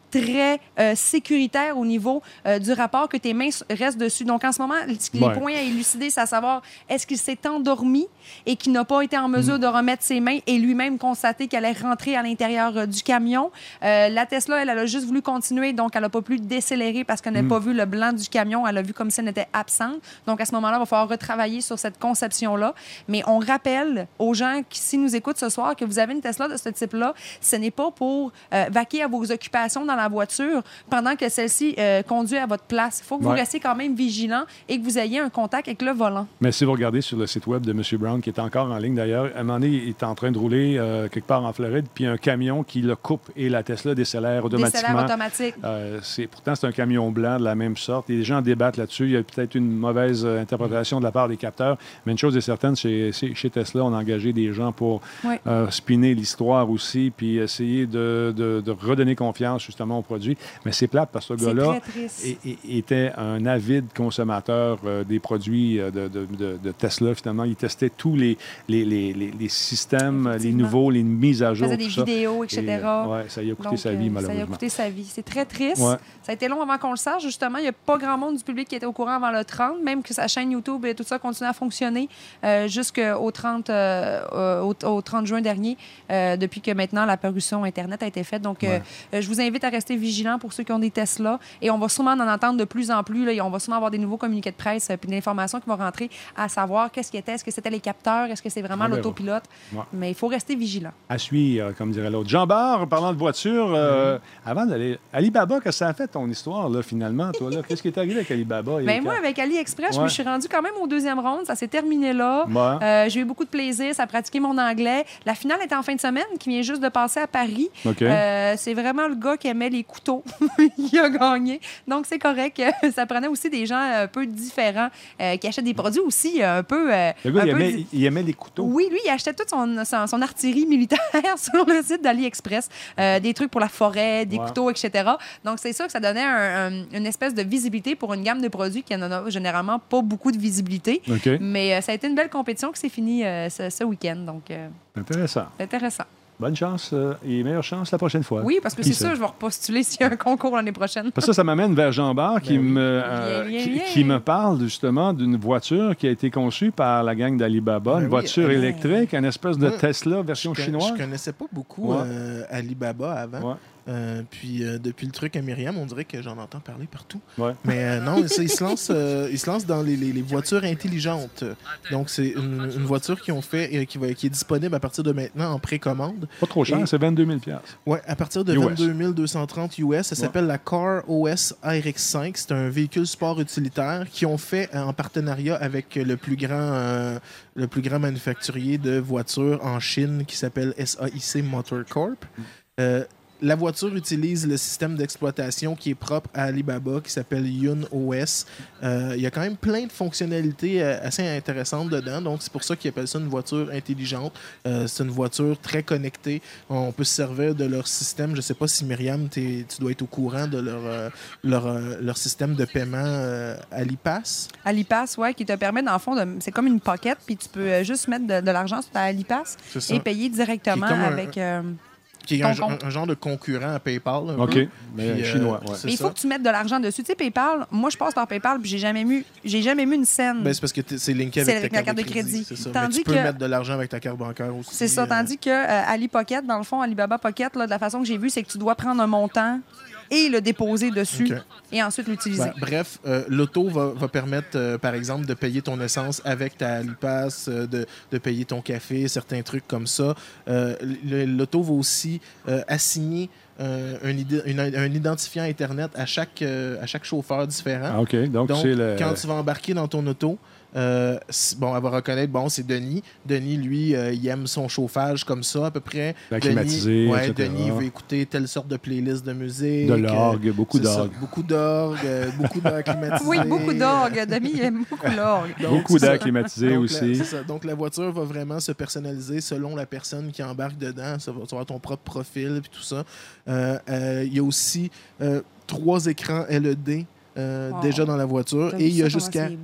très euh, sécuritaire au niveau euh, du rapport que tes mains restent dessus. Donc, en ce moment, les
Ouais.
points à élucider, c'est à savoir est-ce qu'il s'est endormi et qu'il n'a pas été en mesure mm. de remettre ses mains et lui-même constater qu'elle est rentrée à l'intérieur euh, du camion. Euh, la Tesla, elle, elle a juste voulu continuer, donc elle n'a pas pu décélérer parce qu'elle n'a
Mm.
pas vu le blanc du camion. Elle a vu comme si elle était absente. Donc, à ce moment-là, il va falloir retravailler sur cette conception-là. Mais on rappelle aux gens qui, s'ils nous écoutent ce soir, que vous avez une Tesla de ce type-là, ce n'est pas pour euh, vaquer à vos occupations dans la voiture pendant que celle-ci euh, conduit à votre place. Il faut que vous
Ouais.
restiez quand même vigilant et que vous ayez un contact avec le volant.
Mais si vous regardez sur le site web de M. Brown, qui est encore en ligne d'ailleurs, à un moment donné, il est en train de rouler euh, quelque part en Floride, puis un camion qui le coupe et la Tesla décélère automatiquement.
Décélère automatique.
Euh, c'est, pourtant, c'est un camion blanc de la même sorte. Et les gens débattent là-dessus. Il y a peut-être une mauvaise euh, interprétation de la part des capteurs. Mais une chose est certaine, chez, chez Tesla, on a engagé des gens pour
Oui.
euh, spinner l'histoire aussi, puis essayer de, de, de redonner confiance justement au produit. Mais c'est plate parce que ce
C'est
gars-là
très triste.
est- est- était un avide consommateur euh, des produits euh, de, de- de- de Tesla. Finalement, il testait tous les, les, les, les, les systèmes, les
Effectivement.
nouveaux, les mises à
Il
jour.
faisait des
tout ça.
vidéos, et cetera.
Et, euh, ouais, ça y a coûté
Donc,
sa vie,
euh,
malheureusement.
Ça a coûté sa vie. C'est très triste.
Ouais.
Ça a été long avant qu'on le sache. Justement, il n'y a pas grand monde du public qui était au courant avant le trente, même que sa chaîne YouTube et tout ça continue à fonctionner euh, jusqu'au trente, euh, euh, au, au trente juin dernier, euh, depuis que maintenant la parution Internet a été faite. Donc, euh,
Ouais.
euh, je vous invite à rester vigilants pour ceux qui ont des Tesla. Et on va sûrement en entendre de plus en plus. Là, et on va sûrement avoir des nouveaux communiqués de presse et des informations qui vont rentrer à savoir qu'est-ce qui était. Est-ce que c'était les capteurs? Est-ce que c'est vraiment
On verra.
l'autopilote?
Ouais.
Mais il faut rester vigilant.
À suivre, comme dirait l'autre. Jean Barre, parlant de voiture, euh, avant d'aller... Alibaba, qu'est-ce que ça a fait, ton histoire, là, finalement, toi, là? Qu'est-ce qui est arrivé avec Alibaba?
Ben moi, avec AliExpress, je
Ouais.
me suis rendue quand même au deuxième round. Ça s'est terminé là.
Ouais.
Euh, j'ai eu beaucoup de plaisir. Ça a pratiqué mon anglais. La finale était en fin de semaine, qui vient juste de passer à Paris.
OK.
Euh, c'est vraiment le gars qui aimait les couteaux qui a gagné. Donc, c'est correct. Ça prenait aussi des gens un peu différents euh, qui achètent des produits aussi un peu... euh,
Le gars,
un
il
peu
aimait,
di-
il aimait les couteaux.
Oui, lui, il achetait toute son, son, son artillerie militaire sur le site d'AliExpress. Euh, des trucs pour la forêt, des
Ouais.
couteaux, et cetera. Donc, c'est sûr que ça donnait un- un- une espèce de visibilité pour une gamme de produits qui n'en a généralement pas beaucoup de visibilité.
OK.
Mais euh, ça a été une belle compétition qui s'est finie euh, ce, ce week-end. Donc, euh,
Intéressant.
c'est intéressant.
Bonne chance euh, et meilleure chance la prochaine fois.
Oui, parce que
Qui
c'est
sait?
sûr, je vais repostuler s'il y a un concours l'année prochaine.
Parce que ça, ça m'amène vers Jean Barre qui,
Ben oui.
me, euh,
Bien, bien,
qui,
bien.
qui me parle justement d'une voiture qui a été conçue par la gang d'Alibaba,
Ben
une
oui,
voiture
euh,
électrique, une espèce de
Ouais.
Tesla version
Je, con-
chinoise.
je connaissais pas beaucoup
Ouais.
euh, Alibaba avant.
Ouais.
Euh, puis euh, depuis le truc à Myriam, on dirait que j'en entends parler partout.
Ouais.
Mais euh, non, ça, ils, se lancent, euh, ils se lancent dans les, les- les voitures intelligentes. Donc, c'est une, une voiture qu'ils ont fait et qui, va, qui est disponible à partir de maintenant en précommande.
Pas trop cher,
Et-
c'est vingt-deux mille dollars.
Ouais, à partir de
U S.
vingt-deux mille deux cent trente U S. Ça s'appelle la Car O S R X cinq. C'est un véhicule sport utilitaire qu'ils ont fait euh, en partenariat avec le plus grand, euh, le plus grand manufacturier de voitures en Chine qui s'appelle S A I C Motor Corp. Euh, La voiture utilise le système d'exploitation qui est propre à Alibaba, qui s'appelle Yun O S. Euh, il y a quand même plein de fonctionnalités euh, assez intéressantes dedans, donc c'est pour ça qu'ils appellent ça une voiture intelligente. Euh, c'est une voiture très connectée. On peut se servir de leur système. Je ne sais pas si Myriam, t'es- tu dois être au courant de leur, euh, leur, euh, leur système de paiement euh, Alipass.
Alipass, ouais, qui te permet, dans le fond, de, c'est comme une pocket, puis tu peux euh, juste mettre de, de l'argent sur ta Alipass
C'est ça.
et payer directement
Qui est comme un-
avec... euh,
Qui est
ton
un,
compte.
un- un genre de concurrent à PayPal. un
OK,
peu.
mais
Puis, euh,
chinois. Ouais.
c'est
Mais il faut
ça.
que tu mettes de l'argent dessus. Tu sais, PayPal, moi, je passe par PayPal, puis j'ai jamais mis, j'ai jamais mis une scène.
Ben, c'est parce que t'es- c'est linké
C'est
avec ta
avec la
carte,
carte de crédit.
C'est ça.
Tandis
Mais tu peux
que-
mettre de l'argent avec ta carte bancaire aussi.
C'est ça.
euh,
Tandis que euh, Ali Pocket, dans le fond, Alibaba Pocket, là, de la façon que j'ai vu, c'est que tu dois prendre un montant et le déposer dessus
OK.
et ensuite l'utiliser.
Ben, bref, euh, l'auto va, va permettre, euh, par exemple, de payer ton essence avec ta Alipass, euh, de, de payer ton café, certains trucs comme ça. Euh, le- l'auto va aussi euh, assigner euh, un, ide- une- un identifiant Internet à chaque, euh, à chaque chauffeur différent.
Ah, OK, donc,
Donc,
c'est le...
quand tu vas embarquer dans ton auto, euh, c- bon, elle va reconnaître, bon, c'est Denis. Denis, lui, euh, il aime son chauffage comme ça, à peu près.
La
Denis,
climatisée,
ouais,
et cetera.
Denis, il veut écouter telle sorte de playlist de musique.
De l'orgue,
euh,
beaucoup
c'est ça,
d'orgue.
Beaucoup d'orgue, euh, beaucoup d'air climatisé.
Oui, beaucoup d'orgue. Demi, il aime beaucoup l'orgue.
Donc,
Beaucoup
c'est
d'air
ça.
climatisé
Donc,
aussi.
la- c'est ça. Donc, la voiture va vraiment se personnaliser selon la personne qui embarque dedans. Ça va, tu vas avoir ton propre profil et tout ça. Euh, euh, Il y a aussi euh, trois écrans L E D euh,
Wow.
déjà dans la voiture.
T'as
Et
vu
il y a
ça, comment
jusqu'à...
c'est beau?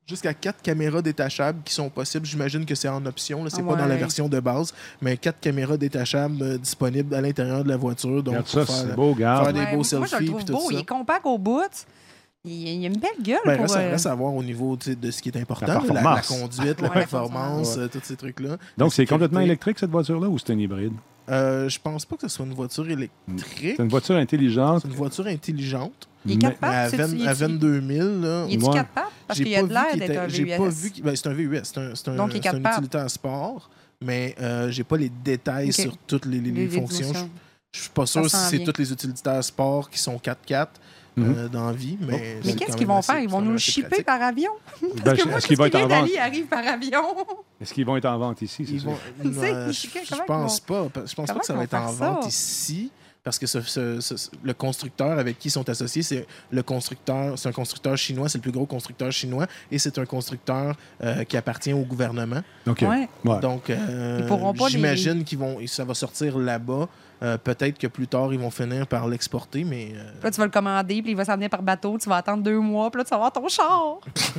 Jusqu'à quatre caméras détachables qui sont possibles. J'imagine que c'est en option. C'est
Ah
pas dans la
ouais.
version de base, mais quatre caméras détachables euh, disponibles à l'intérieur de la voiture. Donc,
Regarde ça,
pour faire,
c'est beau, regarde.
faire des
Ouais,
beaux
moi,
selfies.
je le trouve
puis tout
beau.
ça.
Il est compact au bout. Il, il a une belle gueule.
Ben,
pour,
reste, à,
euh,
reste à voir au niveau tu sais, de ce qui est important.
La
La, la
performance.
conduite, la
Ouais, la
performance,
conduite.
euh, tous ces trucs-là.
Donc,
La
c'est complètement
sécurité.
électrique, cette voiture-là, ou c'est un hybride?
Euh, je pense pas que ce soit une voiture électrique.
C'est une voiture intelligente.
C'est une voiture intelligente.
Il est
mais-
quatre
Mais à,
pattes. c'est-
vingt
il est-
à vingt-deux mille, là,
Il est-tu
Ouais.
quatre pattes? Parce
j'ai
qu'il y a
pas
de
vu
l'air
qu'il
d'être
était-
un
j'ai
V U S.
pas vu qu'il- ben, c'est un V U S, c'est un, c'est un,
Donc, il est
c'est un
quatre pattes.
utilitaire sport, mais euh, j'ai pas les détails
Ok.
sur toutes les, les- les
Les- les
fonctions.
dimensions.
Je suis pas sûr
Ça
si
s'en
c'est
vient.
tous les utilitaires sport qui sont quatre quatre
Mhm.
euh, dans la vie, mais...
Mais
c'est
qu'est-ce
quand
qu'ils
même
vont
assez-
faire? Ils vont
c'est quand
nous
même
le
assez
shipper
pratique.
par avion?
Ben,
Parce que moi,
est-ce
tout
qu'ils vont
ce
être
qui
en
vient
vente?
d'Ali arrive par avion.
Est-ce qu'ils vont être en vente ici? C'est
Ils
ça?
vont,
Tu sais,
euh, je,
comment
je
ils
pense pas. Je pense pas
Comment
que ça
ils
va
vont
être en
faire ça?
vente ici. Parce que ce- ce- ce- le constructeur avec qui ils sont associés, c'est le constructeur, c'est un constructeur chinois, c'est le plus gros constructeur chinois, et c'est un constructeur euh, qui appartient au gouvernement.
OK.
Ouais.
Ouais.
Donc, euh,
Ils pourront pas
j'imagine qu'ils vont, ça va sortir là-bas. Euh, peut-être que plus tard, ils vont finir par l'exporter, mais euh,
Puis là, tu vas le commander, puis il va s'en venir par bateau. Tu vas attendre deux mois, puis là, tu vas avoir ton char.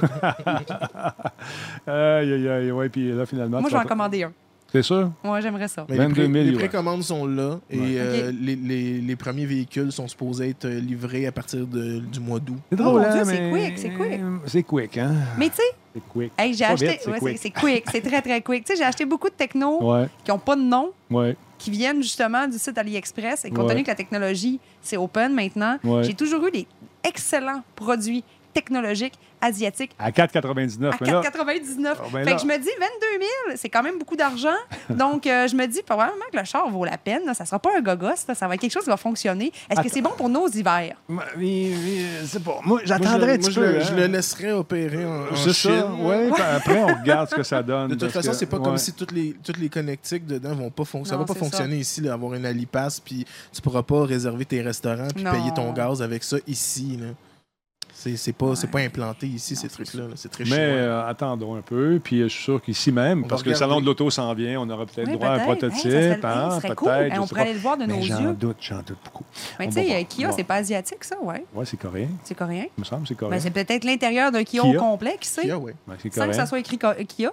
Aïe, aïe, aïe. Ouais, puis là, finalement.
Moi,
tu
je vais en
vas-
commander un.
C'est sûr?
Moi, j'aimerais ça.
mais les,
vingt-deux
pré-
mille
les
U S.
précommandes sont là et
Ouais.
euh,
Ok.
les, les- les premiers véhicules sont supposés être euh, livrés à partir de- du mois d'août.
C'est
Oh,
drôle,
mon
hein,
Dieu, c'est
mais-
quick, c'est quick.
C'est quick, hein?
Mais tu sais,
C'est quick.
hey, j'ai
Pas
acheté.
vite, c'est
ouais,
quick.
c'est c'est quick, c'est très, très quick. Tu sais, j'ai acheté beaucoup de technos
Ouais,
qui n'ont pas de nom,
ouais.
qui viennent justement du site AliExpress. Et compte
Ouais.
tenu que la technologie, c'est open maintenant,
Ouais.
j'ai toujours eu des excellents produits technologiques asiatiques
À quatre quatre-vingt-dix-neuf.
à
Mais là,
quatre quatre-vingt-dix-neuf.
Ah, ben
fait
là.
que je me dis, vingt-deux mille, c'est quand même beaucoup d'argent. Donc, euh, je me dis, probablement que le char vaut la peine. Là. Ça sera pas un gogos. là. Ça va être quelque chose qui va fonctionner. Est-ce que c'est bon pour nos hivers?
mais- mais- c'est pas. Moi,
Moi,
j'attendrais un
je,
petit
moi, je
peu.
le, je
hein.
le laisserais opérer en, en
C'est
Chine.
ça, ouais. puis Après, on regarde ce que ça donne.
De toute
parce
façon,
que-
c'est pas
ouais.
comme si toutes les, toutes les connectiques dedans vont pas fonctionner. Ça
Non,
va pas
c'est
fonctionner ici, là, avoir une Alipass, puis tu pourras pas réserver tes restaurants puis
Non.
payer ton gaz avec ça ici. Là. C'est, c'est, pas, c'est
Ouais.
pas implanté ici,
Non,
ces
c'est
trucs-là. là. C'est très
Mais
chinois.
euh, attendons un peu. Puis euh, je suis sûr qu'ici même,
On
parce
va
que le salon
regarder.
de l'auto s'en vient, on aura peut-être
Oui,
droit à un
peut-être.
prototype.
Hey, ça serait,
hein,
hey, ça serait
peut-être.
cool. Hey,
je
on
sais
pourrait
pas.
aller le voir de nos
Mais j'en
yeux.
doute, j'en doute beaucoup.
Mais
On
tu
va
sais,
voir.
euh, Kia,
Ouais.
c'est pas asiatique, ça, ouais.
Ouais, c'est coréen.
C'est coréen.
Il me semble, c'est
Ben,
coréen.
c'est peut-être l'intérieur d'un Kia,
Kia.
au complet, qui sait?
Kia, ouais.
Ouais, c'est
Sans que ça
coréen.
soit écrit co- Kia.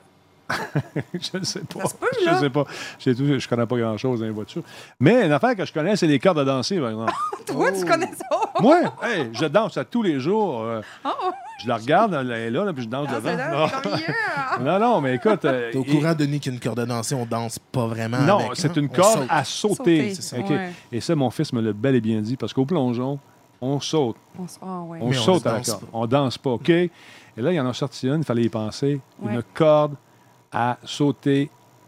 Je ne sais pas.
Ça se peut,
Je
là.
sais pas. Je ne je connais pas grand-chose dans les voitures. Mais une affaire que je connais, c'est les cordes à danser, par exemple.
Toi, tu connais ça?
Moi, hey, je danse à tous les jours. euh,
Oh,
je la regarde, elle est là, là, puis je danse
ah, c'est
devant.
là, c'est comme hier.
Non, non, mais écoute. euh,
T'es au
et-
courant, Denis, qu'une corde à danser, on danse pas vraiment
Non,
avec,
c'est
hein?
une
On
corde
saute.
à sauter.
Sauter,
OK.
ouais.
Et ça, mon fils me l'a bel et bien dit, parce qu'au plongeon, on saute.
On s- ah, ouais.
On
Mais on
saute à la
danse
corde.
pas.
On danse pas, OK? Et là, il y en a sorti une, il fallait y penser.
Ouais.
Une corde à sauter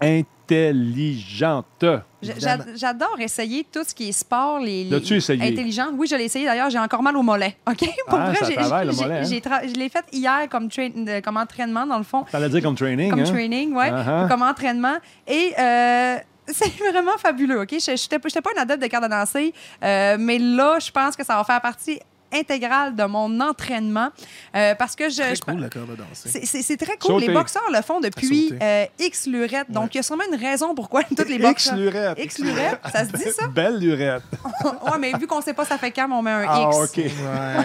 intelligente.
J-
Évidemment.
j'a- J'adore essayer tout ce qui est sport, les, les
L'as-tu essayé?
intelligent. Oui, je l'ai essayé. D'ailleurs, j'ai encore mal au mollet. OK? Pour
Ah, ça
j'ai-
travaille, le
j'ai-
mollet, hein?
j'ai tra- Je l'ai fait hier comme, train- euh, comme entraînement, dans le fond.
T'allais dire comme training,
Comme
hein?
training, oui.
Uh-huh.
Comme entraînement. Et euh, c'est vraiment fabuleux, OK? Je n'étais pas une adepte de corde à danser, euh, mais là, je pense que ça va faire partie intégrale de mon entraînement euh, parce que je...
Très
je-
cool, la corde à danser.
c'est- C'est c'est très cool.
Sauter.
Les boxeurs le font depuis
sauter.
euh, X lurette. Donc,
Ouais.
il y a sûrement une raison pourquoi tous les
X
boxeurs...
lurette.
X lurette, ça se dit ça?
Belle lurette.
Ouais, mais vu qu'on sait pas ça fait quand, on met un
Ah,
X.
OK.
Ouais.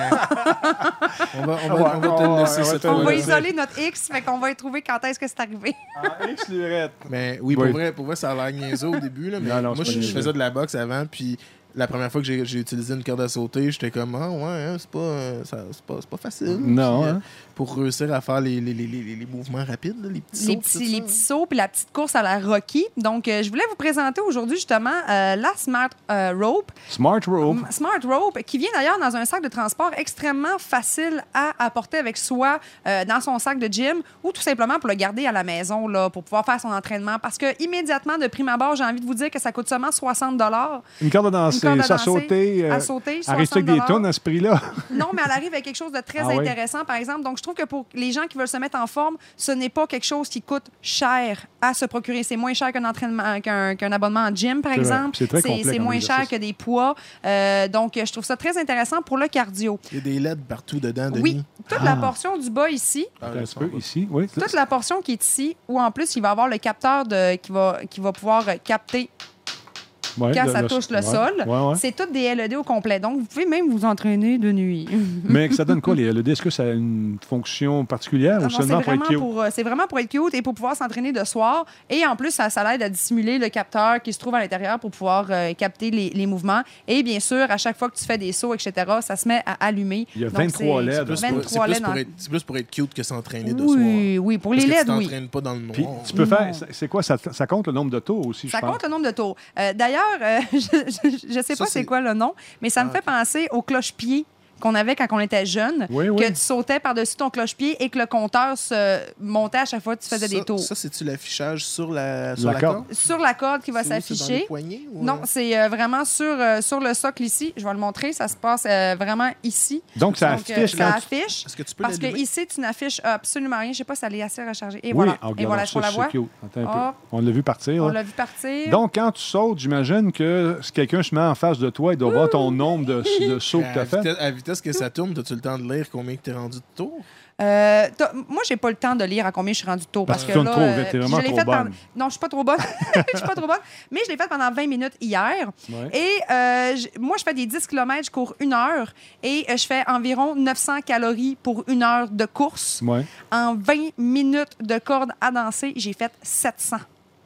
on, va, on, va, on va
Ouais,
te le
ouais,
laisser
ouais,
cette
ouais,
On
fois-là.
va
ouais.
isoler notre X, fait qu'on va y trouver quand est-ce que c'est arrivé.
Ah, X lurette.
Mais oui,
Oui.
pour vrai, pour vrai, ça a l'air niaiseux au début. Là, mais
Non, non,
moi,
c'est
je,
pas
je
niaiseux.
faisais de la boxe avant, puis la première fois que j'ai j'ai utilisé une corde à sauter, j'étais comme, ah ouais, hein, c'est pas, euh, ça- c'est pas, c'est pas facile.
Non,
Puis, euh,
hein?
pour réussir à faire les, les, les, les, les mouvements rapides, là, les petits
Les
sauts.
petits,
tout
les
ça.
petits sauts puis la petite course à la Rocky. Donc, euh, je voulais vous présenter aujourd'hui justement euh, la Smart euh, Rope.
Smart rope.
M- Smart Rope, qui vient d'ailleurs dans un sac de transport extrêmement facile à apporter avec soi euh, dans son sac de gym ou tout simplement pour le garder à la maison là, pour pouvoir faire son entraînement. Parce que immédiatement, de prime abord, j'ai envie de vous dire que ça coûte seulement soixante dollars.
Une corde à danser.
Une corde à
ça a
danser,
sauté. euh,
à sauter,
Arrive-tu avec des
soixante
tonnes à ce prix-là?
Non, mais elle arrive avec quelque chose de très
Ah oui?
intéressant, par exemple. Donc, je trouve que pour les gens qui veulent se mettre en forme, ce n'est pas quelque chose qui coûte cher à se procurer. C'est moins cher qu'un entraînement, qu'un qu'un abonnement en gym, par
C'est vrai.
exemple.
C'est très complet
c'est
comme
moins cher
exercice.
que des poids. Euh, donc, je trouve ça très intéressant pour le cardio.
Il y a des L E D partout dedans, Denis.
Oui, toute la portion du bas ici,
Ah,
Attends
là,
un
ça
peu,
va.
ici. Oui.
toute la portion qui est ici, où en plus, il va avoir le capteur de, qui, va, qui va pouvoir euh, capter
Ouais,
quand
le-
ça
le-
touche le
ouais,
sol.
ouais, ouais.
C'est toutes des L E D au complet. Donc, vous pouvez même vous entraîner de nuit.
Mais ça donne quoi, les L E D? Est-ce que ça a une fonction particulière
Non,
ou
c'est
seulement pour être
vraiment
cute?
pour, euh, c'est vraiment pour être cute et pour pouvoir s'entraîner de soir. Et en plus, ça, ça l'aide à dissimuler le capteur qui se trouve à l'intérieur pour pouvoir euh, capter les, les mouvements. Et bien sûr, à chaque fois que tu fais des sauts, et cetera, ça se met à allumer.
Il y a
Donc,
vingt-trois
c'est-
L E D.
C'est plus, pour,
vingt-trois
c'est plus
L E D
pour
en-
être, c'est plus pour être cute que s'entraîner de soir.
Oui, oui, pour les
Parce
L E
que
D,
tu
oui.
t'entraînes pas dans le noir.
Puis tu peux
Non.
faire... c'est- C'est quoi? Ça, ça compte le nombre de tours aussi,
Ça
je pense?
compte le nombre de tours. Euh, D'ailleurs, euh, je ne sais
Ça,
pas c'est
c'est-
quoi le nom, mais ça me
Ah,
fait
ok.
penser au cloche-pied qu'on avait quand on était jeune,
Oui, oui.
que tu sautais par-dessus ton cloche-pied et que le compteur se montait à chaque fois que tu faisais
ça,
des tours.
Ça, c'est-tu l'affichage sur la, sur
La
la
corde.
corde?
Sur la corde qui va
C'est où, c'est dans les
s'afficher.
poignets, ou,
Non,
euh?
c'est euh, vraiment sur, euh, sur le socle ici. Je vais le montrer. Ça se passe euh, vraiment ici.
Donc, ça
Donc, euh,
affiche
ça
quand tu-
affiche.
Est-ce que tu peux
Parce que
l'allumer?
ici, tu n'affiches absolument rien. Je ne sais pas si elle est assez rechargée. Et
Oui,
voilà.
ah,
Et
regarde,
voilà,
ça,
on la
c'est
voit.
cute. Attends un peu.
Hop.
On l'a vu partir.
On
là.
l'a vu partir.
Donc, quand tu sautes, j'imagine que si quelqu'un se met en face de toi, il doit voir ton nombre de, de sauts que tu
À
as fait.
vitesse, à vitesse que ça tourne, as-tu le temps de lire combien que t'es rendu de tour?
Euh, t'as- moi, j'ai pas le temps de lire à combien je suis rendu tôt. Parce,
Parce que
que
tu
là,
tournes trop
euh,
vite, t'es vraiment
je l'ai
trop
fait pendant-
bonne.
Non, je suis pas trop bonne. Je suis pas trop bonne. Mais je l'ai fait pendant vingt minutes hier.
Ouais.
Et euh, j- moi, je fais des dix kilomètres, je cours une heure. Et euh, je fais environ neuf cents calories pour une heure de course.
Ouais.
En vingt minutes de corde à danser, j'ai fait sept cents.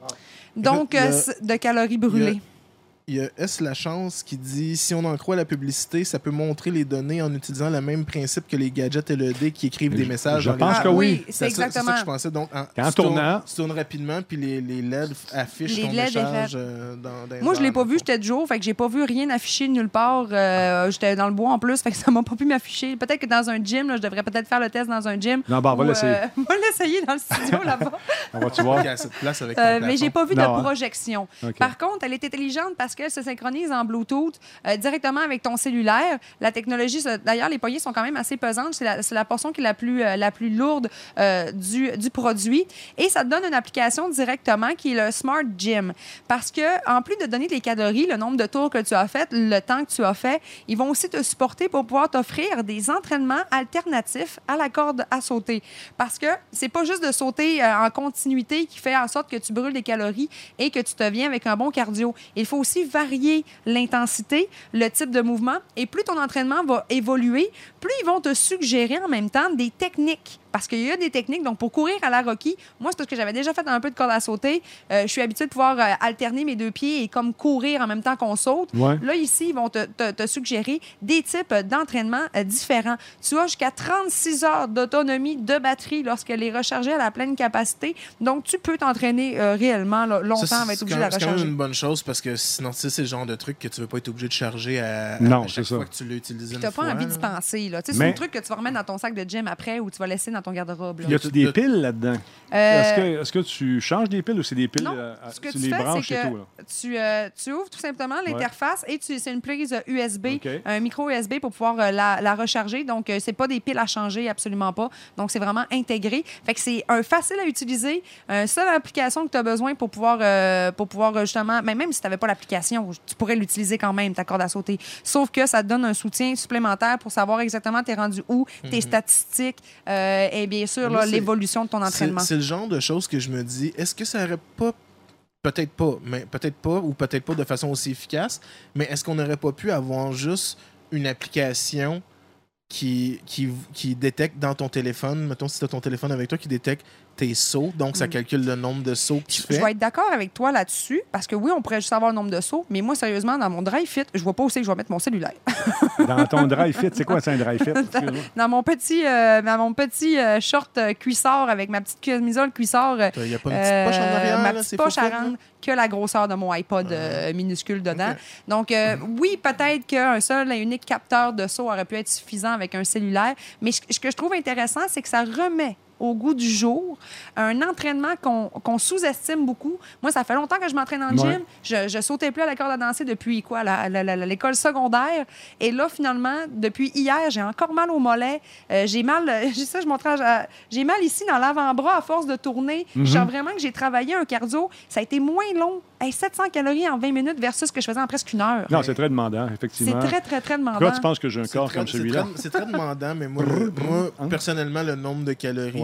Donc,
Il y a-
euh, c'est de calories brûlées.
Il y a S La Chance qui dit si on en croit la publicité, ça peut montrer les données en utilisant le même principe que les gadgets L E D qui écrivent des
Je-
messages.
je
dans les-
pense
Ah
que oui.
c'est
C'est ça, c'est ça
exactement.
que je pensais. Donc, en,
Qu'en
tu tournes-
tournant-
tu tournes rapidement, puis les, les L E D affichent
Les
ton
L E D
message
affichent.
euh, dans, dans les
Moi, je l'ai
airs,
pas
dans le
vu,
fond.
j'étais de jour, fait que j'ai pas vu rien affiché nulle part. Euh, j'étais dans le bois en plus, fait que ça m'a pas pu m'afficher. Peut-être que dans un gym, là, je devrais peut-être faire le test dans un gym.
Non, bon, on va
Ou,
l'essayer.
euh, on va l'essayer dans le studio là-bas.
On va-tu voir?
Il y a cette place avec
Euh,
ton
mais j'ai
plafond.
pas vu
Non,
de
hein?
projection.
OK.
Par contre, elle est intelligente parce qu'elle se synchronise en Bluetooth euh, directement avec ton cellulaire. La technologie, ça- d'ailleurs, les poignées sont quand même assez pesantes. C'est la, c'est la portion qui est la plus, euh, la plus lourde euh, du, du produit. Et ça te donne une application directement qui est le Smart Gym. Parce que, en plus de donner les calories, le nombre de tours que tu as fait, le temps que tu as fait, ils vont aussi te supporter pour pouvoir t'offrir des entraînements alternatifs à la corde à sauter. Parce que c'est pas juste de sauter euh, en continuité qui fait en sorte que tu brûles des calories et que tu te viens avec un bon cardio. Il faut aussi varier l'intensité, le type de mouvement. Et plus ton entraînement va évoluer, plus ils vont te suggérer en même temps des techniques. Parce qu'il y a des techniques. Donc, pour courir à la Rocky, moi, c'est parce que j'avais déjà fait un peu de corde à sauter. Euh, je suis habituée de pouvoir euh, alterner mes deux pieds et comme courir en même temps qu'on saute.
Ouais.
Là, ici, ils vont te, te- te suggérer des types d'entraînement euh, différents. Tu as jusqu'à trente-six heures d'autonomie de batterie lorsqu'elle est rechargée à la pleine capacité. Donc, tu peux t'entraîner euh, réellement là, longtemps
Ça,
avec
c'est
obligé
quand,
de la
c'est quand même
recharger.
une bonne chose parce que sinon, tu sais, c'est le genre de truc que tu veux pas être obligé de charger à, à-
Non,
à chaque
c'est ça.
fois que tu l'as utilisé
Tu
une
n'as pas
fois.
envie d'y
là.
penser. Là. Tu sais,
Mais-
C'est un truc que tu vas remettre dans ton sac de gym après ou tu vas laisser dans ton garde-robe. là.
Y a-tu des piles là-dedans?
Euh,
Est-ce que, est-ce que tu changes des piles ou c'est des piles
Non,
euh,
ce que
tu
tu
les
fais,
branches
c'est
et
que
tout? Là?
tu, euh, tu ouvres tout simplement l'interface et tu, c'est une prise U S B,
OK.
un micro U S B pour pouvoir euh, la, la recharger. Donc, euh, c'est pas des piles à changer, absolument pas. Donc, c'est vraiment intégré. Fait que c'est un facile à utiliser, une seule application que tu as besoin pour pouvoir, euh, pour pouvoir euh, justement, mais même si tu n'avais pas l'application, tu pourrais l'utiliser quand même, ta corde à sauter. Sauf que ça te donne un soutien supplémentaire pour savoir exactement t'es rendu où, tes statistiques euh, et bien sûr
Moi,
là,
c'est-
l'évolution de ton
C'est
entraînement.
c'est le genre de choses que je me dis, est-ce que ça aurait pas, peut-être pas, mais peut-être pas, ou peut-être pas de façon aussi efficace, mais est-ce qu'on n'aurait pas pu avoir juste une application qui, qui, qui détecte dans ton téléphone, mettons si tu as ton téléphone avec toi, qui détecte tes sauts, donc ça
Mm.
calcule le nombre de sauts que tu
Je
fais.
vais être d'accord avec toi là-dessus, parce que oui, on pourrait juste avoir le nombre de sauts, mais moi, sérieusement, dans mon Drive Fit, je vois pas où c'est que je vais mettre mon cellulaire.
Dans ton dry fit, c'est quoi ça, un dry fit? Excuse-moi.
Dans mon petit, euh, dans mon petit euh, short euh, cuissard avec ma petite camisole cuissard, euh,
Il n'y a pas une petite poche en
euh,
arrière,
ma
là,
petite
c'est
poche
fou,
à
là?
rendre que la grosseur de mon iPod euh, minuscule dedans.
Ok.
Donc, euh, oui, peut-être qu'un seul et unique capteur de saut aurait pu être suffisant avec un cellulaire, mais ce ce que je trouve intéressant, c'est que ça remet au goût du jour, un entraînement qu'on qu'on sous-estime beaucoup. Moi, ça fait longtemps que je m'entraîne en gym.
Ouais.
Je, je sautais plus à la corde à danser depuis quoi, la- la- la- l'école secondaire. Et là, finalement, depuis hier, j'ai encore mal au mollet. Euh, j'ai mal, j'ai ça, je montre, à- j'ai mal ici dans l'avant-bras à force de tourner. Je sens vraiment que j'ai travaillé un cardio. Ça a été moins long. Hey, sept cents calories en vingt minutes versus ce que je faisais en presque une heure.
Non, c'est très demandant,
C'est
effectivement.
très, très, très demandant.
Pourquoi tu penses que j'ai un
C'est
corps
très-
comme
c'est
celui-là?
très- C'est très demandant, mais moi, le- moi, personnellement, le nombre de calories
Ouais.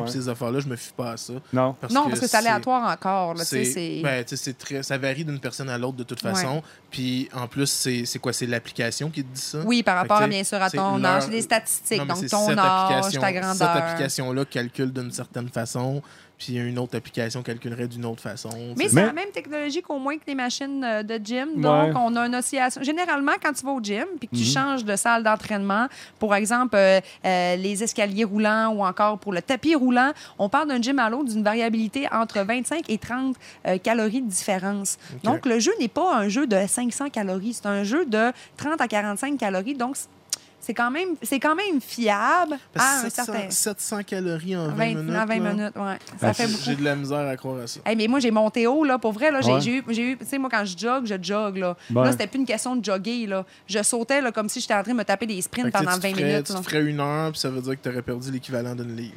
puis ces affaires-là, je me fie pas à ça.
Non.
Parce
non,
que
parce que c'est aléatoire encore. Là,
c'est,
c'est...
ben, c'est très, ça varie d'une personne à l'autre de toute façon.
Ouais.
Puis en plus, c'est, c'est quoi? C'est l'application qui te dit ça?
Oui, par rapport,
Fait que,
à, bien sûr, à
c'est
ton
leur-
âge. C'est des statistiques.
Non, mais
donc,
c'est
ton
cette
âge,
application-
ta grandeur.
Cette application-là calcule d'une certaine façon, puis une autre application calculerait d'une autre façon.
Mais
t'sais.
c'est la même technologie qu'au moins que les machines euh, de gym.
Ouais.
Donc, on a une oscillation. Généralement, quand tu vas au gym puis que tu
Mhm.
changes de salle d'entraînement, pour exemple, euh, euh, les escaliers roulants ou encore pour le tapis roulant, on parle d'un gym à l'autre d'une variabilité entre vingt-cinq et trente euh, calories de différence.
OK.
Donc, le jeu n'est pas un jeu de cinq cents calories. C'est un jeu de trente à quarante-cinq calories. Donc, c'est quand même, c'est quand même fiable
Parce
à
que
un
sept cents,
certain...
sept cents calories en vingt,
vingt
minutes.
à vingt
là,
minutes, ouais. Ça
Ben,
fait
c'est-
beaucoup.
J'ai de la misère à croire à ça.
Hey, mais moi, j'ai monté haut, là. Pour vrai, là, j'ai,
Ouais.
j'ai eu, j'ai eu- tu sais, moi, quand je jogue, je jogue, là.
Ben.
Là, c'était plus une question de jogger, là. Je sautais, là, comme si j'étais en train de me taper des sprints
Fait que, tu sais,
pendant
tu
vingt
te ferais-
minutes,
Tu
là.
te ferais une heure, puis ça veut dire que tu aurais perdu l'équivalent d'une livre.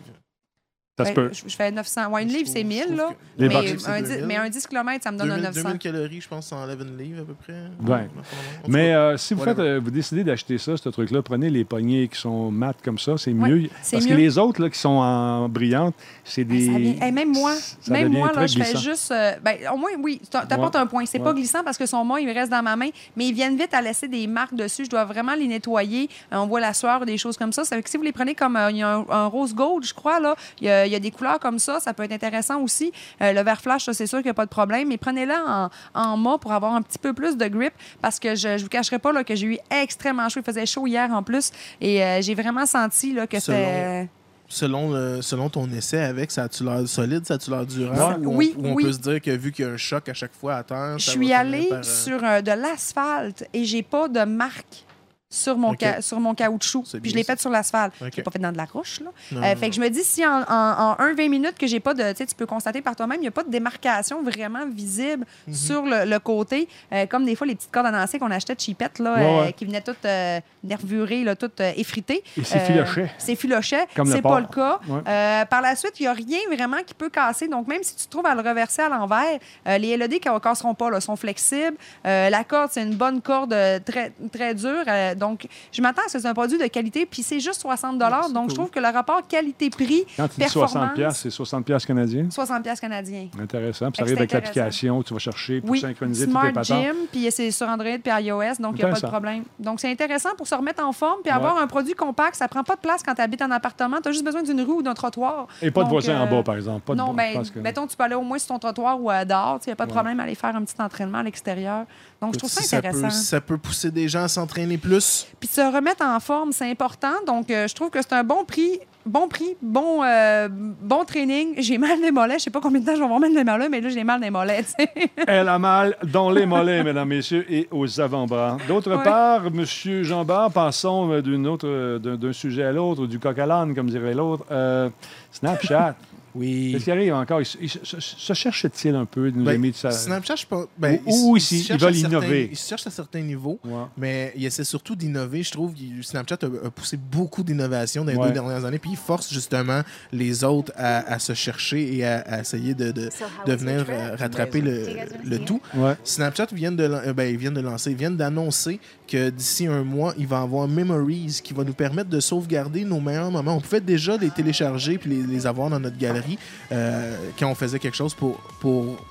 Ça se
Ben,
peut.
je, je fais neuf cents. Ouais, une
Je
livre,
trouve-
c'est
je
mille,
trouve
là.
que-
Les
Mais
box,
c'est
un,
deux
dix,
mille.
mais un dix kilomètres, ça me donne
deux
un
mille,
neuf
deux
cents.
mille calories, je pense, ça enlève une livre à peu près.
Ouais.
En tout
Mais
cas,
euh, si vous, faites,
whatever.
euh, vous décidez d'acheter ça, ce truc-là, prenez les poignées qui sont mates comme ça, c'est
Ouais,
mieux.
c'est
Parce
mieux.
que les autres là, qui sont en brillantes, c'est des.
Ça vient- hey, même moi,
ça
même
devient
moi là,
très
je fais
glissant.
juste. euh, ben, au moins, oui, tu apportes
Ouais.
un point. C'est
Ouais.
pas glissant parce que son mât, il reste dans ma main, mais ils viennent vite à laisser des marques dessus. Je dois vraiment les nettoyer. Euh, on voit la sueur, des choses comme ça. Ça fait que si vous les prenez comme euh, il y a un, un rose gold, je crois, là, il y, a, il y a des couleurs comme ça, ça peut être intéressant aussi. Euh, le vert flash, ça, c'est sûr qu'il n'y a pas de problème, mais prenez-le en, en mât pour avoir un petit peu plus de grip parce que je ne vous cacherai pas là, que j'ai eu extrêmement chaud. Il faisait chaud hier en plus et euh, j'ai vraiment senti là, que
Selon-
c'était.
Selon, le- selon ton essai avec, ça a-tu l'air solide, ça a-tu l'air durable?
Ouais.
Ou on,
Oui,
ou on
oui.
peut se dire que vu qu'il y a un choc à chaque fois à terre,
Je
ça
suis
va
allée
finir par, euh,
sur euh, de l'asphalte et j'ai pas de marque sur mon,
OK.
ca- sur mon caoutchouc.
C'est
Puis je
bien
l'ai fait sur l'asphalte.
OK.
Je l'ai pas fait dans de la roche. Là.
Non,
Euh,
non,
fait que je me dis, si en, en, en un vingt minutes que j'ai pas de. Tu sais, tu peux constater par toi-même, il n'y a pas de démarcation vraiment visible
Mhm.
sur le, le côté. Euh, comme des fois, les petites cordes à danser qu'on achetait de cheapette, là,
Ouais,
euh,
ouais.
qui venaient toutes euh, nervurées, là, toutes euh, effritées.
Et c'est
Euh,
filoché.
C'est filoché.
Comme le
C'est pas
porc.
le cas.
Ouais.
Euh, par la suite, il n'y a rien vraiment qui peut casser. Donc, même si tu te trouves à le reverser à l'envers, euh, les L E D ne casseront pas, là, sont flexibles. Euh, la corde, c'est une bonne corde euh, très, très dure. Euh, donc, je m'attends à ce que c'est un produit de qualité. Puis, c'est juste soixante dollars.
C'est
Donc,
cool.
je trouve que le rapport qualité-prix,
Quand tu dis soixante
performance,
piastres, c'est soixante piastres canadiens.
soixante dollars canadiens.
Intéressant. Puis ça
Fait que
arrive avec
c'est intéressant.
l'application, tu vas chercher pour
Oui,
synchroniser toutes
Smart
les patentes.
Gym, puis c'est sur Android puis iOS, donc il n'y a pas de
Intéressant.
problème. Donc, c'est intéressant pour se remettre en forme puis
Ouais.
avoir un produit compact. Ça prend pas de place quand tu habites en appartement. Tu as juste besoin d'une rue ou d'un trottoir.
Et pas de
Donc,
voisin en
euh,
bas, par exemple. Pas de
non,
bo- je
ben,
pense que-
mettons, tu peux aller au moins sur ton trottoir ou à dehors. Il n'y a pas de
Ouais.
problème à aller faire un petit entraînement à l'extérieur. Donc, je trouve ça
si ça
intéressant.
peut, si ça peut pousser des gens à s'entraîner plus.
Puis se remettre en forme, c'est important. Donc, euh, je trouve que c'est un bon prix, bon prix, bon, euh, bon training. J'ai mal des mollets. Je sais pas combien de temps je vais avoir mal des mollets, mais là, j'ai mal des mollets. tu sais.
Elle a mal dans les mollets, mesdames, messieurs, et aux avant-bras. D'autre
Ouais.
part, M. Jean Bart, passons euh, d'une autre, euh, d'un, d'un sujet à l'autre, du coq à l'âne, comme dirait l'autre. Euh, Snapchat.
Oui.
Qu'est-ce qui arrive encore? Il, se- il se, se- se cherche-t-il un peu de nous
Ben,
aimer de ça?
Snapchat, je pense. Ben,
Ou- ou ici,
se
ils
cherche
veulent
à certains-
innover.
Ils se cherchent à certains niveaux,
Ouais.
mais il essaie surtout d'innover. Je trouve que Snapchat a, a poussé beaucoup d'innovation dans les
Ouais.
deux dernières années, puis il force justement les autres à, à se chercher et à, à essayer de, de, de venir euh, rattraper le, le tout.
Ouais.
Snapchat vient de, lan- euh, ben, ils viennent de lancer, ils viennent d'annoncer que d'ici un mois, il va y avoir Memories qui va nous permettre de sauvegarder nos meilleurs moments. On pouvait déjà les télécharger puis les, les avoir dans notre galerie euh, quand on faisait quelque chose pour, pour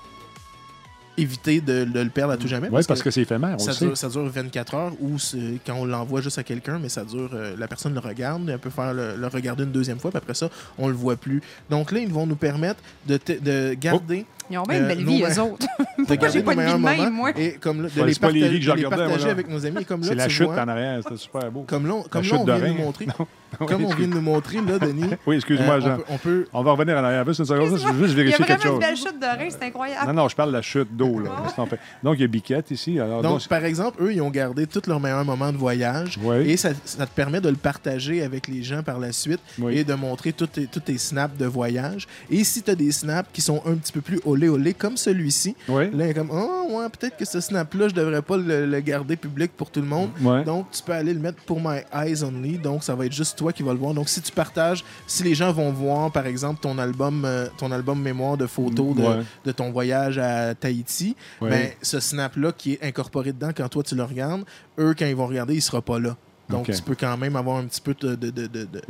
éviter de, de le perdre à tout jamais.
Oui, parce que c'est éphémère, on
ça
le sait.
dure, ça dure vingt-quatre heures ou c'est- quand on l'envoie juste à quelqu'un, mais ça dure, euh, la personne le regarde, elle peut faire le, le regarder une deuxième fois, puis après ça, on le voit plus. Donc là, ils vont nous permettre de, te- de garder.
Ils ont bien une
Euh,
belle
nos
vie,
me-
eux autres.
de
Pourquoi
garder
j'ai pas
nos
une vie de
meilleurs
même,
moments
moi?
et comme là, de
Ouais,
les,
c'est pas les
partager,
vies que je
de les
regardais,
partager
moi, là.
avec nos amis. Et comme là,
C'est la
tu
chute
vois,
en arrière, c'était super beau.
comme là, comme là,
chute
on
de
vient de
rein.
nous montrer.
Non.
Comme on vient de nous montrer, là, Denis.
Oui, excuse-moi,
euh,
Jean.
on peut- on peut,
On va revenir en arrière. Juste une seconde, je veux juste
Il y a
vérifier quelque
vraiment une
chose.
belle chute de rein, c'est incroyable.
Non, non, je parle de la chute d'eau. Là. Qu'est-ce qu'on fait? Donc, il y a Biquette ici. Alors,
Donc,
donc,
par exemple, eux, ils ont gardé tous leurs meilleurs moments de voyage
Oui.
et ça, ça te permet de le partager avec les gens par la suite
Oui.
et de montrer tous tes, tous tes snaps de voyage. Et si tu as des snaps qui sont un petit peu plus olé olé comme celui-ci,
oui.
là, il est comme, oh, ouais, peut-être que ce snap-là, je devrais pas le, le garder public pour tout le monde.
Ouais.
Donc, tu peux aller le mettre pour My Eyes Only. Donc, ça va être juste toi qui vas le voir. Donc, si tu partages, si les gens vont voir, par exemple, ton album, euh, ton album mémoire de photos de,
Ouais.
de ton voyage à Tahiti,
Ouais.
ben, ce snap-là qui est incorporé dedans quand toi tu le regardes, eux, quand ils vont regarder, il sera pas là. Donc,
OK.
tu peux quand même avoir un petit peu de... de, de, de, de,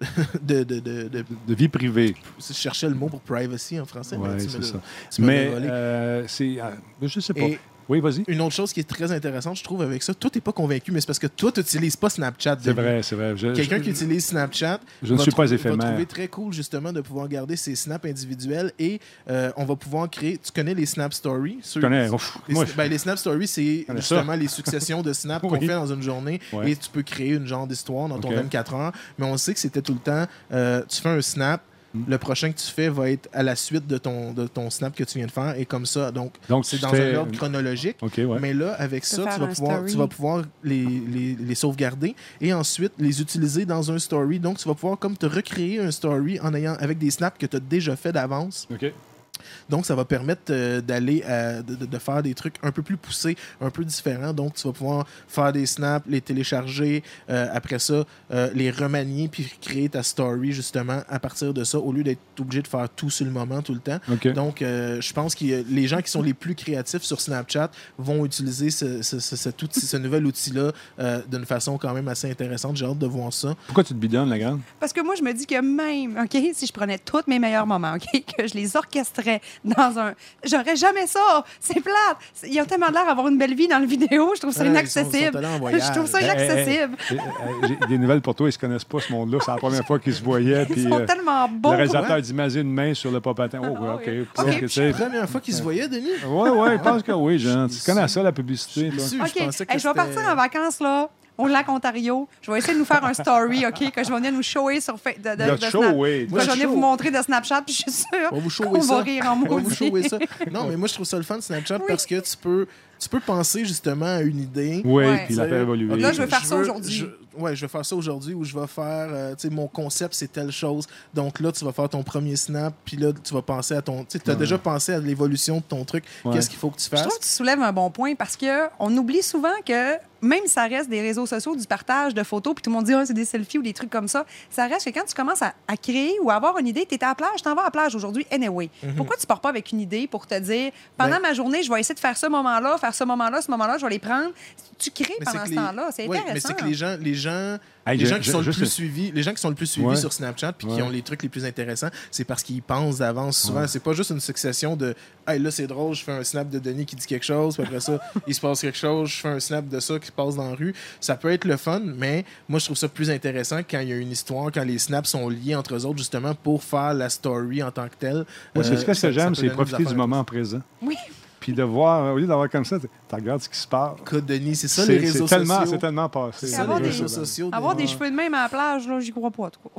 de, de, de- de-
De vie privée.
je cherchais le mot pour privacy en français.
Oui,
mais tu me
c'est
l'as-
ça.
tu me l'as
Mais
volé.
euh, c'est... euh, je sais pas.
Et-
Oui, vas-y.
Une autre chose qui est très intéressante, je trouve, avec ça, toi, t'es pas convaincu, mais c'est parce que toi, tu n'utilises pas Snapchat.
C'est
Denis.
vrai, c'est vrai. Je-
Quelqu'un
je-
qui utilise Snapchat
Je ne
va
suis pas
trou-
éphémère.
va trouver très cool, justement, de pouvoir garder ses snaps individuels et euh, on va pouvoir créer... Tu connais les Snap Stories?
Je connais. Ouf,
Les,
moi,
ben, les Snap Stories, c'est
connais
justement les successions de snaps qu'on
Oui.
fait dans une journée
Ouais.
et tu peux créer une genre d'histoire dans ton
OK.
vingt-quatre heures. Mais on sait que c'était tout le temps... euh, tu fais un snap,
Mm.
le prochain que tu fais va être à la suite de ton, de ton snap que tu viens de faire et comme ça. Donc,
Donc,
c'est
tu
dans
fais-
un ordre chronologique.
OK, ouais.
Mais là, avec
peux
ça,
faire
tu vas,
un
pouvoir,
story.
tu vas pouvoir les, les, les sauvegarder et ensuite les utiliser dans un story. Donc, tu vas pouvoir comme te recréer un story en ayant avec des snaps que tu as déjà fait d'avance.
OK.
Donc, ça va permettre euh, d'aller à- de, de- de faire des trucs un peu plus poussés, un peu différents. Donc, tu vas pouvoir faire des snaps, les télécharger, euh, après ça, euh, les remanier, puis créer ta story, justement, à partir de ça, au lieu d'être obligé de faire tout sur le moment, tout le temps.
OK.
Donc, euh, je pense que les gens qui sont les plus créatifs sur Snapchat vont utiliser ce, ce- ce- cet outil, ce nouvel outil-là euh, d'une façon quand même assez intéressante. J'ai hâte de voir ça.
Pourquoi tu te bidonnes, la grande?
Parce que moi, je me dis que même, OK, si je prenais tous mes meilleurs moments, OK, que je les orchestrais dans un... J'aurais jamais ça! C'est plate! Ils ont tellement l'air d'avoir une belle vie dans le vidéo. Je trouve ça
Ouais, ils sont- ils sont
inaccessible.
allés en voyage.
Je trouve ça
Hey, hey, hey.
inaccessible.
J'ai j'ai des nouvelles pour toi. Ils se connaissent pas, ce monde-là. C'est la première fois qu'ils se voyaient.
Ils
Puis,
sont
euh,
tellement
le
beaux.
réalisateur dit Mazé une main sur le papatin. Oh,
Ah,
OK.
oui.
Pas
OK,
que
puis
c'est-
Première fois qu'ils se voyaient, Denis?
Oui, oui, je pense que oui, Jean.
Je
Tu
suis
connais
déçu.
ça, la publicité.
Je
toi?
suis
OK.
déçu, je pensais que
Hey, je vais
c'était-
partir en vacances, là, au lac Ontario. Je vais essayer de nous faire un story, OK, que je vais venir nous shower sur Fa- de, de,
Le
de
show,
Snap-
oui.
que je vais venir
show.
vous montrer de Snapchat, puis je suis sûre
On va vous shower
qu'on
ça.
va rire en
On va vous
maudit.
shower ça. Non, mais moi, je trouve ça le fun de Snapchat
Oui.
parce que tu peux, tu peux penser justement à une idée.
Oui,
Ouais.
puis la faire évoluer.
Là, je veux faire ça
veux-
aujourd'hui.
je- Ouais, je vais faire ça aujourd'hui où je vais faire, euh, tu sais, mon concept, c'est telle chose. Donc là, tu vas faire ton premier snap, puis là, tu vas penser à ton. Tu sais, tu as déjà pensé à l'évolution de ton truc.
Ouais.
Qu'est-ce qu'il faut que tu
Je
fasses?
trouve que tu soulèves un bon point parce qu'on oublie souvent que même si ça reste des réseaux sociaux, du partage de photos, puis tout le monde dit ah, c'est des selfies ou des trucs comme ça, ça reste que quand tu commences à, à créer ou à avoir une idée, tu es à la plage, tu t'en vas à la plage aujourd'hui, anyway. Pourquoi tu pars pas avec une idée pour te dire pendant
Ben-
ma journée, je vais essayer de faire ce moment-là, faire ce moment-là, ce moment-là, je vais les prendre. Tu crées
Mais
pendant
c'est
ce
que les-
temps-là. C'est
Ouais,
intéressant.
mais c'est que les gens, les gens,
Hey,
les
je-
gens qui
je-
sont le
juste-
plus suivis, les gens qui sont le plus suivis
Ouais.
sur Snapchat puis qui
Ouais.
ont les trucs les plus intéressants, c'est parce qu'ils pensent d'avance. Souvent, c'est pas juste une succession de hey là c'est drôle, je fais un snap de Denis qui dit quelque chose, puis après ça il se passe quelque chose, je fais un snap de ça qui se passe dans la rue. Ça peut être le fun, mais moi je trouve ça plus intéressant quand il y a une histoire, quand les snaps sont liés entre eux autres justement pour faire la story en tant que telle.
Moi, c'est
Euh,
ce que
ça- ça
j'aime,
peut
c'est
donner
profiter
des
du
affaires
moment présent.
Oui.
Puis de voir, au lieu d'avoir comme ça, tu tu regardes ce qui se passe.
Écoute, Denis, c'est ça
C'est
les réseaux
c'est tellement,
sociaux.
c'est tellement passé.
C'est
ça,
ça
Avoir
les
des-
réseaux sociaux.
Avoir
Denis.
des cheveux de même à la plage, là, j'y crois pas trop.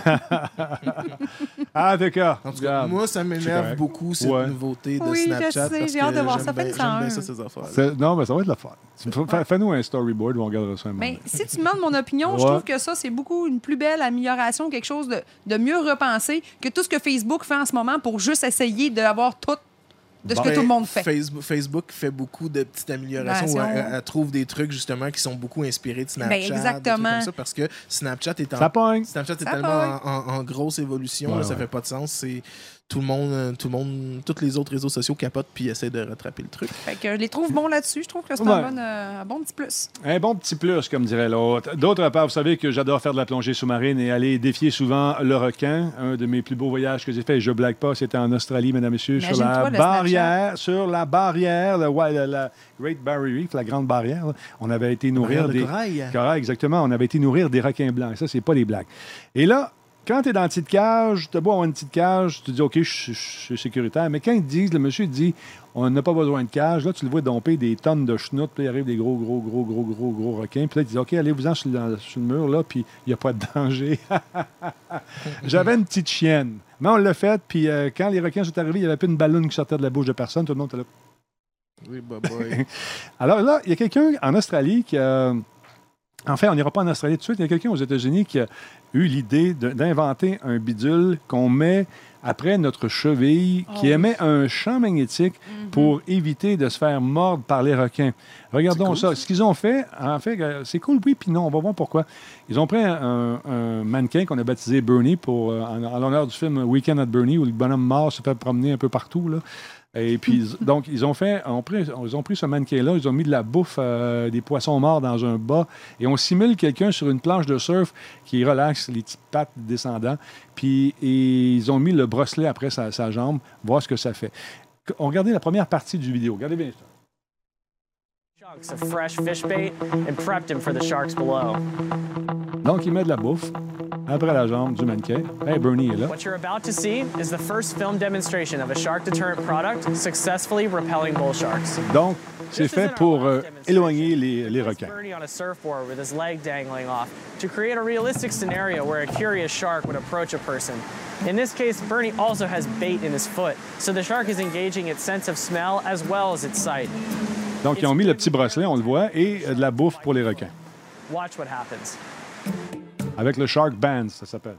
Ah, d'accord.
En tout cas, moi, ça
C'est
m'énerve
correct.
beaucoup, cette
Ouais.
nouveauté de
Oui, je
Snapchat.
sais,
parce
j'ai hâte
que
de voir
j'aime
ça.
bien-
Fais-le
J'aime bien
sans
ça,
un.
ces affaires.
C'est- Non, mais ça va être le fun. Tu me fais- Fais-nous un storyboard, on regardera ça un moment.
Mais si tu demandes mon opinion, je
Ouais.
trouve que ça, c'est beaucoup une plus belle amélioration, quelque chose de, de mieux repensé que tout ce que Facebook fait en ce moment pour juste essayer d'avoir tout de ce
Bon.
que tout le monde fait.
Facebook, Facebook fait beaucoup de petites améliorations. où
Améliorations.
Elle, elle trouve des trucs justement qui sont beaucoup inspirés de Snapchat.
Ben,
des trucs
exactement.
comme ça, parce que Snapchat est en,
Ça pogne.
Snapchat est
Ça
tellement
pogne.
en, en- en grosse évolution,
Ouais,
là, ça
ouais.
fait pas de sens. C'est tout le monde, euh, tout le monde, tous les autres réseaux sociaux capotent puis essaient de rattraper le truc.
Fait que je les trouve bons là-dessus. Je trouve que c'est
Ouais.
un, bon, euh, un bon petit plus.
Un bon petit plus, comme dirait l'autre. D'autre part, vous savez que j'adore faire de la plongée sous-marine et aller défier souvent le requin. Un de mes plus beaux voyages que j'ai fait, et je blague pas, c'était en Australie, mesdames et messieurs, sur
Imagine-toi
la
le
barrière, sur la barrière, le- ouais, la, la Great Barrier Reef, la grande barrière. là. On avait été nourrir
Barrière de
des...
corail.
Corail, exactement. On avait été nourrir des requins blancs. Et ça, c'est pas des blagues. Et là, quand tu es dans une petite cage, tu as beau avoir une petite cage, tu te dis, OK, je suis- je suis sécuritaire. Mais quand ils te disent, le monsieur dit, on n'a pas besoin de cage, là, tu le vois domper des tonnes de chenoutes, puis il arrive des gros, gros, gros, gros, gros, gros requins. Puis là, il dit, OK, allez-vous-en sur, le- sur le mur, là, puis il n'y a pas de danger. J'avais une petite chienne. Mais on l'a fait, puis euh, quand les requins sont arrivés, il n'y avait plus une ballonne qui sortait de la bouche de personne. Tout le monde était là.
Oui, bah boy.
Alors là, il y a quelqu'un en Australie qui a... Enfin, on n'ira pas en Australie tout de suite. Il y a quelqu'un aux États-Unis qui a eu l'idée de- d'inventer un bidule qu'on met après notre cheville,
Oh
qui
oui.
émet un champ magnétique pour éviter de se faire mordre par les requins. Regardons
C'est cool,
ça. Ce qu'ils ont fait, en fait, euh, c'est cool, oui, puis non. On va voir pourquoi. Ils ont pris un, un mannequin qu'on a baptisé Bernie pour, euh, en, en l'honneur du film Weekend at Bernie, où le bonhomme mort se fait promener un peu partout, là. Et puis, donc, ils ont fait, ont pris, ils ont pris ce mannequin-là, ils ont mis de la bouffe, euh, des poissons morts dans un bas, et on simule quelqu'un sur une planche de surf qui relaxe les petites pattes descendant, puis et ils ont mis le bracelet après sa, sa jambe, voir ce que ça fait. On regardait la première partie du vidéo. Regardez bien ça.
Chunks of fresh fish bait and prepped him for the sharks below.
Donc, il met de la bouffe après la jambe du mannequin. Hey, Bernie est là.
What you're about to see is the first film demonstration of a shark deterrent product successfully repelling bull sharks.
Donc, c'est fait pour euh, éloigner les, les requins.
Bernie on a surfboard with his leg dangling off to create a realistic scenario where a curious shark would approach a person. In this case, Bernie also has bait in his foot, so the shark is engaging its sense of smell as well as its sight.
Donc, ils ont mis le petit bracelet, on le voit, et euh, de la bouffe pour les requins.
Watch what happens.
Avec le Shark Band, ça s'appelle.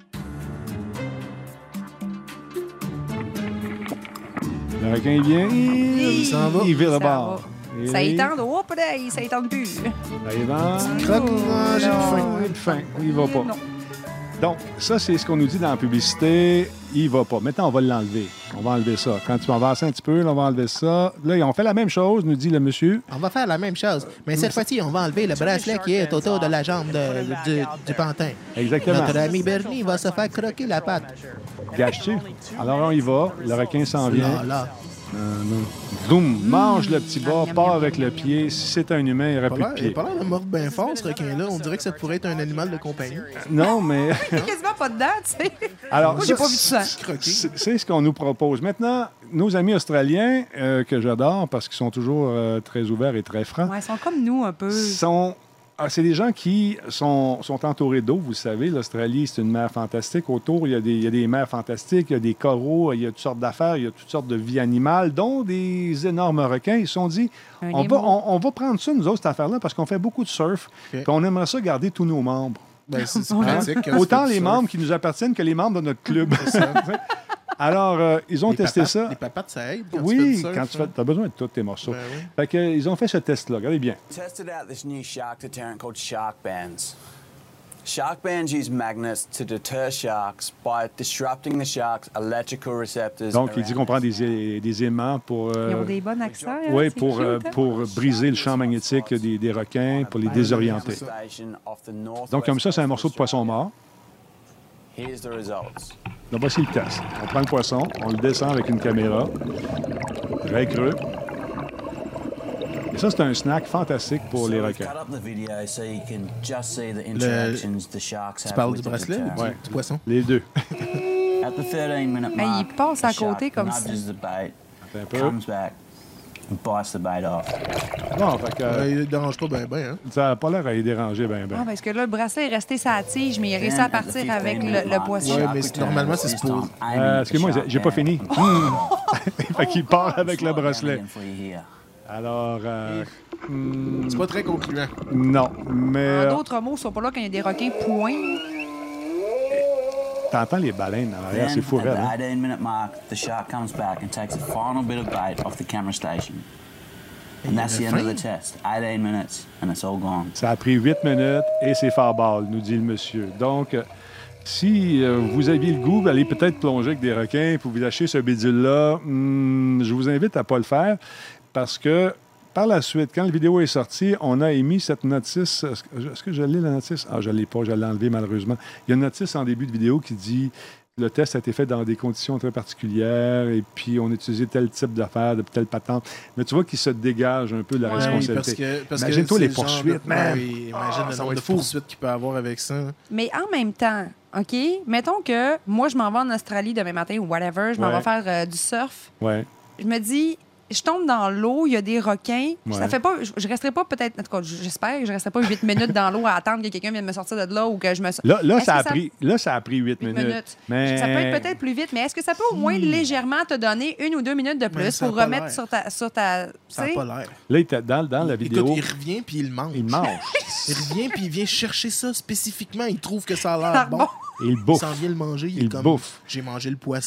Le requin, il vient, il,
Il s'en va.
il vire le
Ça
bord.
va.
Et
Ça
là, il-
étend, hop là, ça étend plus.
Ça y va.
Croque, ah, j'ai
Non,
faim.
il a faim. Il va pas.
Non.
Donc, ça, c'est ce qu'on nous dit dans la publicité. Il va pas. Maintenant, on va l'enlever. On va enlever ça. Quand tu vas avancer un petit peu, là, on va enlever ça. Là, on fait la même chose, nous dit le monsieur.
On va faire la même chose, mais cette fois-ci, on va enlever le bracelet qui est autour de la jambe de- du, du pantin.
Exactement.
Notre ami Bernie va se faire croquer la patte.
Gâches-tu? Alors, on y va. Le requin s'en vient.
Là, là.
Euh, non. Zoom, mange le petit bas,
Miam,
part
miam,
avec
miam,
le pied. Si c'est un humain, il n'y aurait
Pas
plus de
l'air- Il
pied.
a pas l'air de mordre bien fort, ce requin-là. On dirait que ça pourrait être un animal de compagnie.
Non, mais...
Il y a quasiment pas de dents, tu sais.
Alors,
Moi, j'ai pas vu de sang.
Croquer.
C'est c'est ce qu'on nous propose. Maintenant, nos amis australiens, euh, que j'adore parce qu'ils sont toujours euh, très ouverts et très francs,
Ouais, ils sont comme nous un peu.
sont... ah, c'est des gens qui sont, sont entourés d'eau. Vous savez, l'Australie, c'est une mer fantastique. Autour, il y, a des, il y a des mers fantastiques, il y a des coraux, il y a toutes sortes d'affaires, il y a toutes sortes de vie animale, dont des énormes requins. Ils se sont dit,
Un
on va,
Nemo.
on, on va prendre ça, nous autres, cette affaire-là, parce qu'on fait beaucoup de surf,
OK.
puis on aimerait ça garder tous nos membres.
Ben, c'est c'est
Ouais.
pratique. quand tu
Autant
fais du
les
surf.
membres qui nous appartiennent que les membres de notre club. Alors, euh, ils ont
Les
testé
papates-
ça.
Les papates, ça aide quand tu fais
Oui,
du surf,
quand tu
hein.
fais, as besoin de tous tes morceaux.
Ben oui.
Fait que, ils ont fait ce test-là. Regardez bien.
Tested out this new shark deterrent called shark bands. Shark bands use magnets to deter sharks by disrupting the shark's electrical receptors.
Donc, il dit
around
qu'on prend
their
des, des aimants pour,
Ils ont
euh,
des bons accents. hein,
oui,
c'est
pour,
cute,
euh,
hein?
pour briser le champ magnétique des, des requins, pour les désorienter.
station off the northwest
Donc, comme ça, c'est un morceau de poisson mort.
Here's the results.
Donc, voici le test. On prend le poisson, on le descend avec une caméra, très creux. Et ça, c'est un snack fantastique pour les requins.
Tu parles du bracelet ou du,
Ouais.
du poisson?
Les deux.
At the thirteen minute
Hey,
mark,
il passe à
the shark
côté comme ça.
nudges the bait,
Un peu.
comes back, and bites the bait off.
Bon, fait que,
Euh,
euh,
il ne dérange pas bien, bien. Hein?
ça n'a pas l'air à y déranger ben, ben.
Ah, parce que là, le bracelet est resté sa tige, mais il a réussi à partir avec le, le poisson.
Ouais, mais c'est- normalement, c'est supposé.
Euh, excuse-moi, j'ai pas fini. Hmm. Fait qu'il part avec le bracelet. Alors, euh, hmm,
C'est pas très concluant.
non, mais
En
euh,
d'autres mots, ils sont pas là quand il y a des requins, point.
t'entends les baleines en arrière, c'est fou,
Then,
raide,
at
hein?
the eighteen minute mark, the shark comes back and takes a final bit of bait off the camera station. And that's the end of the test. eighteen minutes, and it's all gone.
Ça a pris huit minutes et c'est farball, nous dit le monsieur. Donc, euh, si euh, vous aviez le goût d'aller peut-être plonger avec des requins pour vous lâcher ce bidule-là, hmm, je vous invite à ne pas le faire parce que par la suite, quand la vidéo est sortie, on a émis cette notice. Est-ce que, est-ce que je l'ai, la notice? Ah, je ne l'ai pas, je l'ai enlevée malheureusement. Il y a une notice en début de vidéo qui dit le test a été fait dans des conditions très particulières et puis on a utilisé tel type d'affaires, de telle patente. Mais tu vois qu'il se dégage un peu de la
Oui,
responsabilité.
parce que, parce que
Imagine-toi
c'est
les
le genre
poursuites,
de-
man.
Oui, imagine
Ah,
le
ça
nombre
va
de
être fou.
poursuites qu'il peut avoir avec ça.
Mais en même temps, OK, mettons que moi, je m'en vais en Australie demain matin ou whatever, je m'en
Ouais.
vais faire euh, du surf.
Ouais.
Je me dis, je tombe dans l'eau, il y a des requins.
Ouais.
Ça fait pas, je, je resterai pas peut-être, en tout cas, j'espère que je resterai pas huit minutes dans l'eau à attendre que quelqu'un vienne me sortir de là ou que je me...
Là, là,
Est-ce
ça
que
a pris, là, ça a pris huit
huit
minutes.
minutes.
Mais...
Ça peut être peut-être plus vite, mais est-ce que ça peut au moins légèrement te donner une ou deux minutes de
Mais
plus
ça a
pour
pas
remettre
l'air.
sur ta... Sur ta
Ça n'a
tu sais?
pas l'air.
Là, il était dans, dans la
Écoute,
vidéo.
il revient puis il mange.
Il mange.
Il revient puis il vient chercher ça spécifiquement. Il trouve que ça a
Ah,
l'air bon.
bon.
Et il
Il
bouffe.
s'en vient le manger. Il,
Il
est comme,
bouffe.
j'ai mangé le poisson.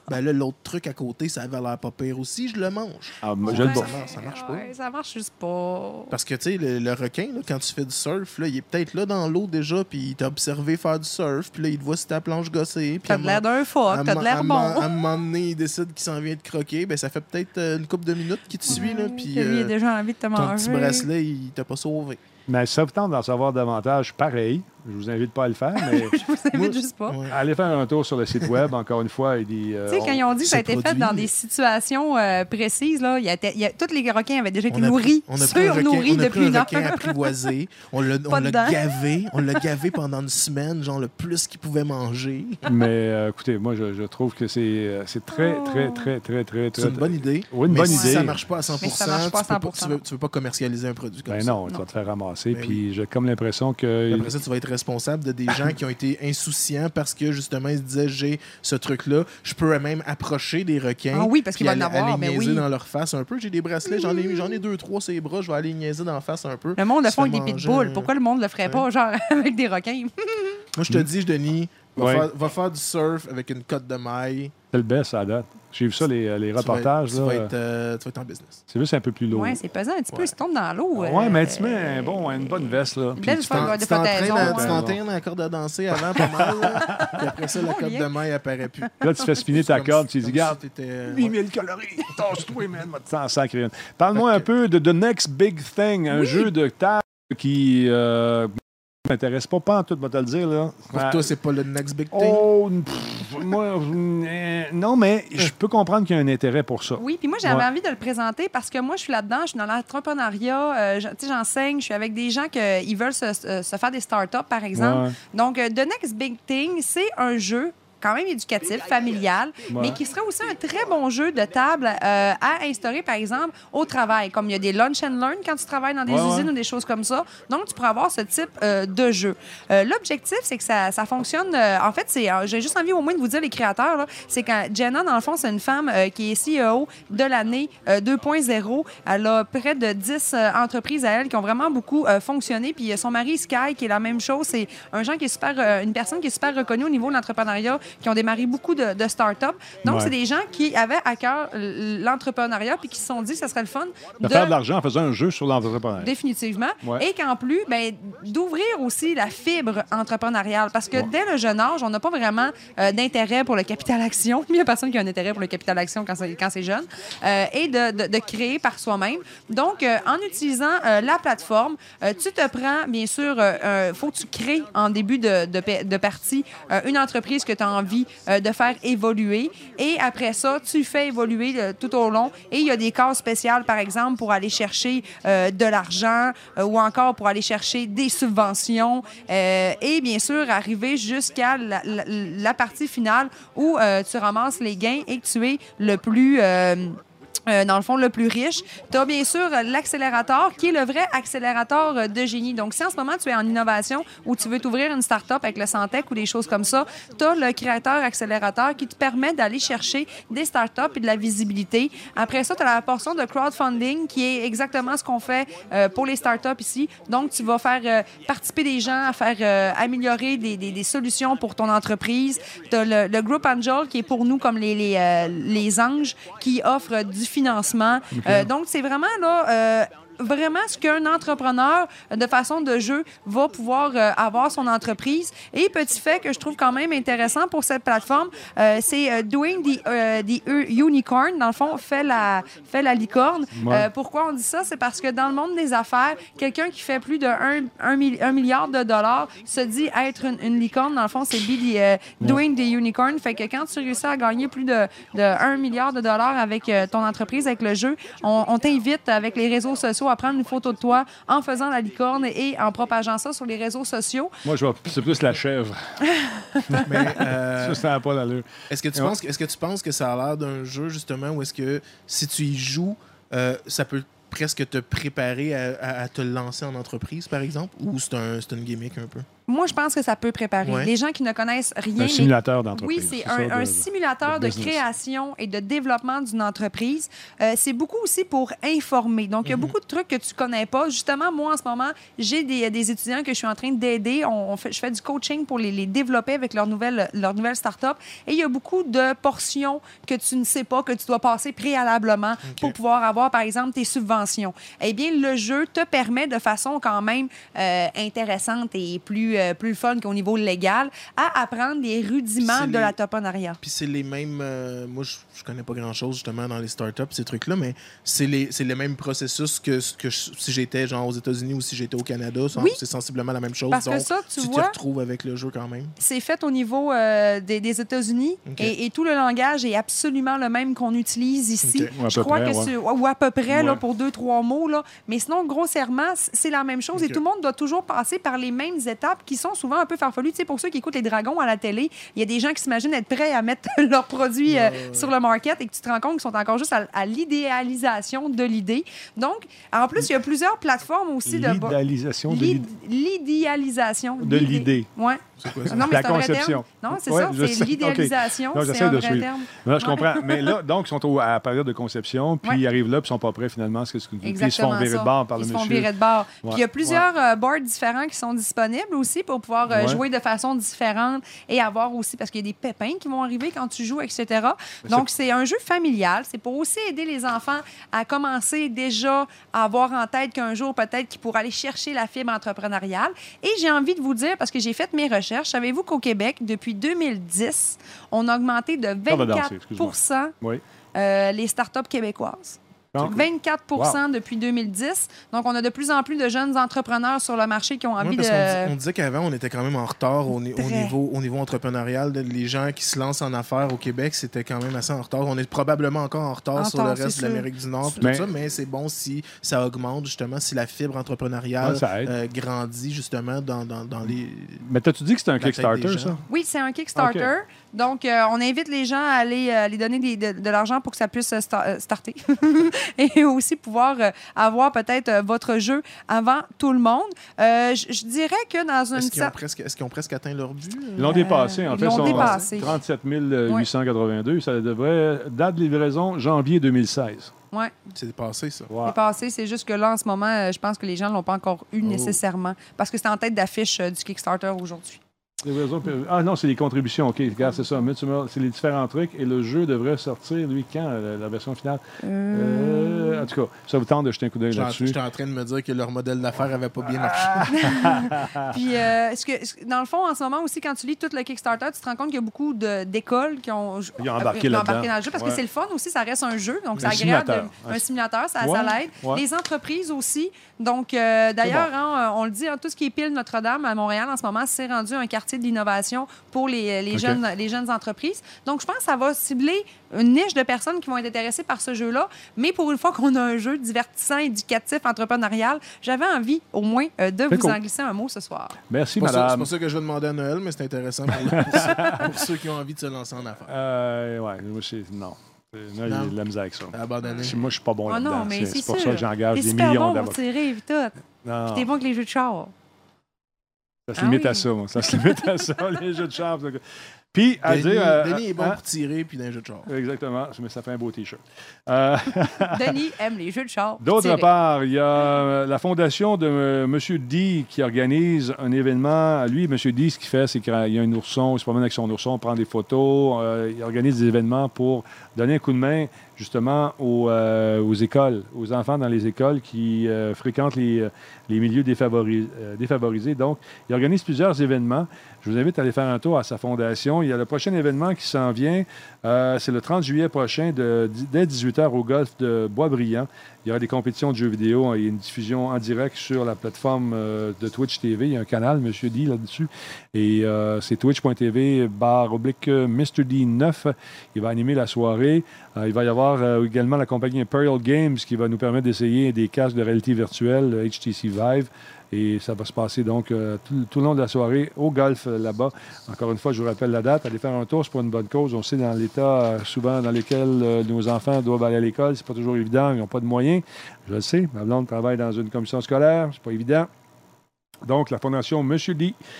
ben là, l'autre truc à côté, ça avait l'air pas pire aussi, je le mange.
Ah, moi,
Ouais.
je le
Ça
bouffe.
marche, ça marche pas.
Ouais, ça marche juste pas.
Parce que, tu sais, le, le requin, là, quand tu fais du surf, là, il est peut-être là dans l'eau déjà, puis il t'a observé faire du surf, puis là, il te voit sur ta planche gosser. puis
T'as
à
de
un
l'air
moment-
d'un
à
fuck,
un
t'as de
mo-
l'air
à un
bon.
mo- À un moment donné, il décide qu'il s'en vient te croquer, ben ça fait peut-être euh, une couple de minutes qu'il te suit, là, puis
Que lui, il a
euh,
déjà envie de te
ton petit
manger.
bracelet, il t'a pas sauvé.
Mais si ça vous tente d'en savoir davantage, pareil, je vous invite pas à le faire, mais
Je vous invite
Moi-
juste pas.
Ouais.
allez faire un tour sur le site web. Encore une fois, il dit... euh,
Tu sais, quand
on-
ils ont dit que ça a
ce
été fait
produit-
dans des situations euh, précises, là, il y a, il y a- tous les requins avaient déjà été
On a
nourris,
pris- on a pris un requin-
surnourris
on a pris
depuis
un
une heure.
requin apprivoisé, on l'a on
Pas
l'a
dedans.
gavé, on l'a gavé pendant une semaine, genre le plus qu'il pouvait manger.
Mais euh, écoutez, moi, je, je trouve que c'est euh, c'est très, très, très, très, très, très...
C'est une bonne idée.
Oui, une
mais
bonne
si
idée.
ça marche pas à cent pour cent,
Mais ça marche pas à
tu peux
cent pour
tu
cent.
veux, tu veux pas commercialiser un produit comme
Ben
ça.
non, tu vas te faire ramasser.
Ben
Puis j'ai comme l'impression que...
Après ça, tu vas être responsable de des gens qui ont été insouciants parce que justement, ils se disaient j'ai ce truc-là. Je peux même approcher des requins.
Ah oui, parce
puis
qu'ils vont en
aller-
avoir,
aller
mais
niaiser
oui.
dans leur face un peu. J'ai des bracelets, j'en ai, j'en ai deux, trois sur les bras. Je vais aller niaiser dans la face un peu.
Le monde le
Tu
font
fais
avec des
manger
pitbulls.
un-
Pourquoi le monde le ferait pas, genre, avec des requins?
Moi, je te dis, Denis, va,
Ouais.
faire, va faire du surf avec une cotte de maille.
C'est le best, à date. J'ai vu ça, les, les
Tu vas être-
reportages.
Tu
là.
vas, être, euh, tu vas être en business.
C'est juste un peu plus lourd.
Ouais, c'est pesant un petit peu.
Ouais.
Si tu tombes dans l'eau.
Ouais,
euh,
mais tu mets un bon, une bonne veste. Là.
Une
Puis
belle
tu
fois,
t'en-
il va y avoir
Tu
des
t'entraînes
flottaisons.
à- tu
ouais.
t'entraînes à la corde à danser avant, pas mal. Là. Puis après ça, la
Bon
cotte
lien.
de maille apparaît plus.
Là, tu fais spinner ta
Comme
corde,
si-
tu dis,
comme
regarde,
si t'étais, euh,
huit
ouais.
mille calories, tasse-toi, man, va te s'en sacrer une. Parle-moi un peu de The Next Big Thing, un jeu de table qui euh, m'intéresse pas, pas en tout, je vais te le dire. Là.
Pour
Ah,
toi, c'est pas le next big thing.
Oh, pff, moi, euh, non, mais je peux comprendre qu'il y a un intérêt pour ça.
Oui, puis moi, j'avais
Ouais.
envie de le présenter parce que moi, je suis là-dedans, je suis dans l'entrepreneuriat, euh, je- tu sais, j'enseigne, je suis avec des gens qui veulent se, se- se faire des startups, par exemple.
Ouais.
Donc, euh, The Next Big Thing, c'est un jeu quand même éducatif, familial,
Ouais.
mais qui serait aussi un très bon jeu de table euh, à instaurer, par exemple, au travail. Comme il y a des lunch and learn quand tu travailles dans des
Ouais,
usines
ouais.
ou des choses comme ça. Donc, tu pourrais avoir ce type euh, de jeu. Euh, L'objectif, c'est que ça, ça fonctionne... euh, en fait, c'est euh, j'ai juste envie au moins de vous dire, les créateurs, là, c'est quand Jenna, dans le fond, c'est une femme euh, qui est C E O de l'année euh, deux point zéro. Elle a près de dix euh, entreprises à elle qui ont vraiment beaucoup euh, fonctionné. Puis euh, son mari, Sky, qui est la même chose. C'est un gens qui est super, euh, une personne qui est super reconnue au niveau de l'entrepreneuriat, qui ont démarré beaucoup de, de start-up. Donc,
Ouais.
c'est des gens qui avaient à cœur l- l'entrepreneuriat puis qui se sont dit que ça serait le fun
De faire de l'argent en faisant un jeu sur l'entrepreneuriat.
définitivement.
Ouais.
Et qu'en plus, ben, d'ouvrir aussi la fibre entrepreneuriale. Parce que dès le jeune âge, on n'a pas vraiment euh, d'intérêt pour le capital action. Il n'y a personne qui a un intérêt pour le capital action quand c'est, quand c'est jeune. Euh, et de, de- de créer par soi-même. Donc, euh, en utilisant euh, la plateforme, euh, tu te prends, bien sûr, il euh, faut que tu crées en début de, de, pa- de partie euh, une entreprise que tu as envie euh, de faire évoluer. Et après ça, tu fais évoluer euh, tout au long. Et il y a des cases spéciales, par exemple, pour aller chercher euh, de l'argent euh, ou encore pour aller chercher des subventions. euh, et bien sûr, arriver jusqu'à la, la- la partie finale où euh, tu ramasses les gains et que tu es le plus... euh, euh, dans le fond, le plus riche. Tu as bien sûr euh, l'accélérateur, qui est le vrai accélérateur euh, de génie. Donc, si en ce moment, tu es en innovation ou tu veux t'ouvrir une start-up avec le Santec ou des choses comme ça, tu as le créateur accélérateur qui te permet d'aller chercher des start-up et de la visibilité. Après ça, tu as la portion de crowdfunding, qui est exactement ce qu'on fait euh, pour les start-up ici. Donc, tu vas faire euh, participer des gens à faire euh, améliorer des, des- des solutions pour ton entreprise. Tu as le, le Group Angel, qui est pour nous comme les, les, euh, les anges, qui offre du financement. Euh, donc, c'est vraiment là... euh, vraiment ce qu'un entrepreneur euh, de façon de jeu va pouvoir euh, avoir son entreprise. Et petit fait que je trouve quand même intéressant pour cette plateforme, euh, c'est euh, Doing the, euh, the Unicorn, dans le fond, fait la, fait la licorne.
Ouais.
Euh, pourquoi on dit ça? C'est parce que dans le monde des affaires, quelqu'un qui fait plus de un, un, mi- un milliard de dollars se dit être une, une licorne. Dans le fond, c'est be the, euh, Doing the Unicorn. Fait que quand tu réussis à gagner plus de, de un milliard de dollars avec euh, ton entreprise, avec le jeu, on, on t'invite avec les réseaux sociaux à prendre une photo de toi en faisant la licorne et en propageant ça sur les réseaux sociaux.
Moi, je vois, c'est plus la chèvre.
Mais, euh,
Ça, ça n'a pas d'allure.
est-ce que tu
Ouais.
penses que, est-ce que tu penses que ça a l'air d'un jeu, justement, où est-ce que si tu y joues, euh, ça peut presque te préparer à, à- à te lancer en entreprise, par exemple? Ou c'est un, c'est une gimmick un peu?
Moi, je pense que ça peut préparer.
Ouais.
Les gens qui ne connaissent rien...
Un
mais-
simulateur d'entreprise.
Oui, c'est
ça,
un,
de-
un simulateur
de
de,
business.
création et de développement d'une entreprise. Euh, c'est beaucoup aussi pour informer. Donc, il y a beaucoup de trucs que tu connais pas. Justement, moi, en ce moment, j'ai des, des étudiants que je suis en train d'aider. On, on fait, je fais du coaching pour les, les développer avec leur nouvelle, leur nouvelle start-up. Et il y a beaucoup de portions que tu ne sais pas, que tu dois passer préalablement
OK.
pour pouvoir avoir, par exemple, tes subventions. Eh bien, le jeu te permet de façon quand même euh, intéressante et plus, euh, plus fun qu'au niveau légal à apprendre les rudiments
C'est
de
les-
la toponariat.
Puis c'est les mêmes. euh, moi, je, je connais pas grand-chose justement dans les startups, ces trucs-là, mais c'est les, c'est les mêmes processus que, que je- si j'étais genre aux États-Unis ou si j'étais au Canada. Ça,
Oui.
C'est sensiblement la même chose.
Parce que
Donc,
ça, tu
tu
vois-
te retrouves avec le jeu quand même.
C'est fait au niveau euh, des, des États-Unis
OK.
et, et tout le langage est absolument le même qu'on utilise ici.
OK.
Ou à
Je
peu
crois
près,
que
ouais.
c'est- ou à peu près là,
Ouais.
pour deux, trois mots. Là. Mais sinon, grossièrement, c- c'est la même chose et
OK.
tout le monde doit toujours passer par les mêmes étapes qui sont souvent un peu farfelues. Tu sais, pour ceux qui écoutent les dragons à la télé, il y a des gens qui s'imaginent être prêts à mettre leurs produits euh, sur le market et que tu te rends compte qu'ils sont encore juste à, à l'idéalisation de l'idée. Donc, en plus, il y a plusieurs plateformes aussi de...
L'idéalisation de
L'id-
l'idée.
L'idéalisation
De l'idée.
Oui.
C'est quoi ça?
Non, mais
La
c'est un vrai
conception.
terme. Non, c'est
Ouais,
ça,
je
c'est
sais.
l'idéalisation.
Non,
C'est
j'essaie
un
de
vrai
suivre.
terme.
Non, je
Ouais.
comprends. Mais là, donc, ils sont au- à la période de conception, puis
Ouais.
ils arrivent là, puis ils sont pas prêts finalement. Puis ils se font
Exactement
virer
ça.
de bord par le
Ils se font
monsieur.
virer de bord.
Ouais.
Puis il y a plusieurs euh, boards différents qui sont disponibles aussi pour pouvoir euh,
Ouais.
jouer de façon différente et avoir aussi, parce qu'il y a des pépins qui vont arriver quand tu joues, et cetera. Donc, c'est un jeu familial. C'est pour aussi aider les enfants à commencer déjà à avoir en tête qu'un jour, peut-être, qu'ils pourraient aller chercher la fibre entrepreneuriale. Et j'ai envie de vous dire, parce que j'ai fait mes recherches, savez-vous qu'au Québec, depuis deux mille dix, on a augmenté de
Ça va danser,
vingt-quatre pour cent
Oui.
euh, les startups québécoises.
Donc,
vingt-quatre pour cent depuis deux mille dix. Donc, on a de plus en plus de jeunes entrepreneurs sur le marché qui ont envie
Ouais, parce
de...
qu'on dis- on disait qu'avant, on était quand même en retard au, ni- au
Très.
niveau, au niveau entrepreneurial. Les gens qui se lancent en affaires au Québec, c'était quand même assez en retard. On est probablement encore en retard
En
sur
retard,
le reste
c'est
de
sûr.
l'Amérique du Nord, puis
Mais-
tout ça, mais c'est bon si ça augmente, justement, si la fibre entrepreneuriale
Ouais, ça aide.
euh, grandit, justement, dans, dans, dans les...
Mais t'as-tu dit que c'était un
La tête
Kickstarter,
des gens.
ça?
Oui, c'est un Kickstarter. Donc, euh, on invite les gens à aller, euh, aller donner des- de, de l'argent pour que ça puisse euh, sta- euh, starter. Et aussi pouvoir euh, avoir peut-être euh, votre jeu avant tout le monde. Euh, je je dirais que dans une...
Est-ce qu'ils ont,
cer-
presque, est-ce qu'ils ont presque atteint leur but?
Ils l'ont
Euh,
dépassé. En
ils
fait,
l'ont
ils sont
dépassé.
trente-sept mille huit cent quatre-vingt-deux. Ça devrait... Date de livraison, janvier deux mille seize.
Ouais,
C'est dépassé, ça.
Wow.
c'est passé. C'est juste que là, en ce moment, euh, je pense que les gens ne l'ont pas encore eu
Oh.
nécessairement parce que c'est en tête d'affiche euh, du Kickstarter aujourd'hui.
Livraison, puis- Ah non, c'est les contributions. OK, regarde, c'est ça. Midsummer, c'est les différents trucs. Et le jeu devrait sortir, lui, quand, la, la version finale? Euh, en tout cas, ça vous tente de jeter un coup d'œil
J'étais en-
là-dessus.
J'étais en train de me dire que leur modèle d'affaires n'avait pas bien marché.
Puis, euh, est-ce que, est-ce que- dans le fond, en ce moment aussi, quand tu lis tout le Kickstarter, tu te rends compte qu'il y a beaucoup de- d'écoles qui ont,
Ils ont embarqué
euh,
là-dedans.
dans le jeu parce
Ouais.
que c'est le fun aussi, ça reste un jeu, donc c'est
Un
agréable.
simulateur.
de- un simulateur, ça,
Ouais,
ça l'aide.
ouais.
Les entreprises aussi. Donc, euh, d'ailleurs,
bon.
hein, on le dit, hein, tout ce qui est pile Notre-Dame à Montréal en ce moment, c'est rendu un quartier de l'innovation pour les, les,
OK.
jeunes, les jeunes entreprises. Donc, je pense que ça va cibler une niche de personnes qui vont être intéressées par ce jeu-là. Mais pour une fois qu'on a un jeu divertissant, éducatif, entrepreneurial, j'avais envie au moins euh, de vous
cool.
en glisser un mot ce soir.
Merci,
C'est pas ça- c'est
madame.
pas ça que je vais demander à Noël, mais c'est intéressant pour, pour ceux, pour ceux qui ont envie de se lancer en affaires.
Euh, ouais, moi, c'est... Non. C'est- Non, il y a
Non.
de la misère avec ça.
Abandonné.
Je- Moi, je suis pas bon
Ah
là-dedans.
non, mais
C'est
c'est
c'est pour
sûr.
ça que j'engage
T'es
des
super
millions
bon pour
d'avocats.
tirer, puis tout.
Non,
Puis t'es bon avec les jeux de char.
ça se
Ah
limite
oui.
à ça, moi. Ça se limite à ça, les jeux de char. Puis, à
Denis,
dire... euh,
Denis est bon
hein?
pour tirer puis dans les jeux de char.
Exactement, mais ça fait un beau T-shirt. Euh,
Denis aime les jeux de char. puis
D'autre
tirer.
part, il y a euh, la fondation de euh, M. D qui organise un événement. Lui, M. D, ce qu'il fait, c'est qu'il y a un ourson, il se promène avec son ourson, prend des photos, euh, il organise des événements pour donner un coup de main justement aux, euh, aux écoles, aux enfants dans les écoles qui euh, fréquentent les, euh, les milieux défavoris- euh, défavorisés. Donc, il organise plusieurs événements. Je vous invite à aller faire un tour à sa fondation. Il y a le prochain événement qui s'en vient. Euh, c'est le trente juillet prochain, de, dès dix-huit heures au golf de Boisbriand. Il y aura des compétitions de jeux vidéo. Il y a une diffusion en direct sur la plateforme euh, de Twitch T V. Il y a un canal, M. D, là-dessus. Et euh, c'est twitch point t v barre oblique mister D neuf. Il va animer la soirée. Euh, il va y avoir euh, également la compagnie Imperial Games qui va nous permettre d'essayer des casques de réalité virtuelle, le H T C Vive. Et ça va se passer donc euh, tout, tout le long de la soirée au golf euh, là-bas. Encore une fois, je vous rappelle la date. Allez faire un tour, c'est pour une bonne cause. On sait dans l'état euh, souvent dans lequel euh, nos enfants doivent aller à l'école, c'est pas toujours évident, ils n'ont pas de moyens. Je le sais, ma blonde travaille dans une commission scolaire, c'est pas évident. Donc, la Fondation M. D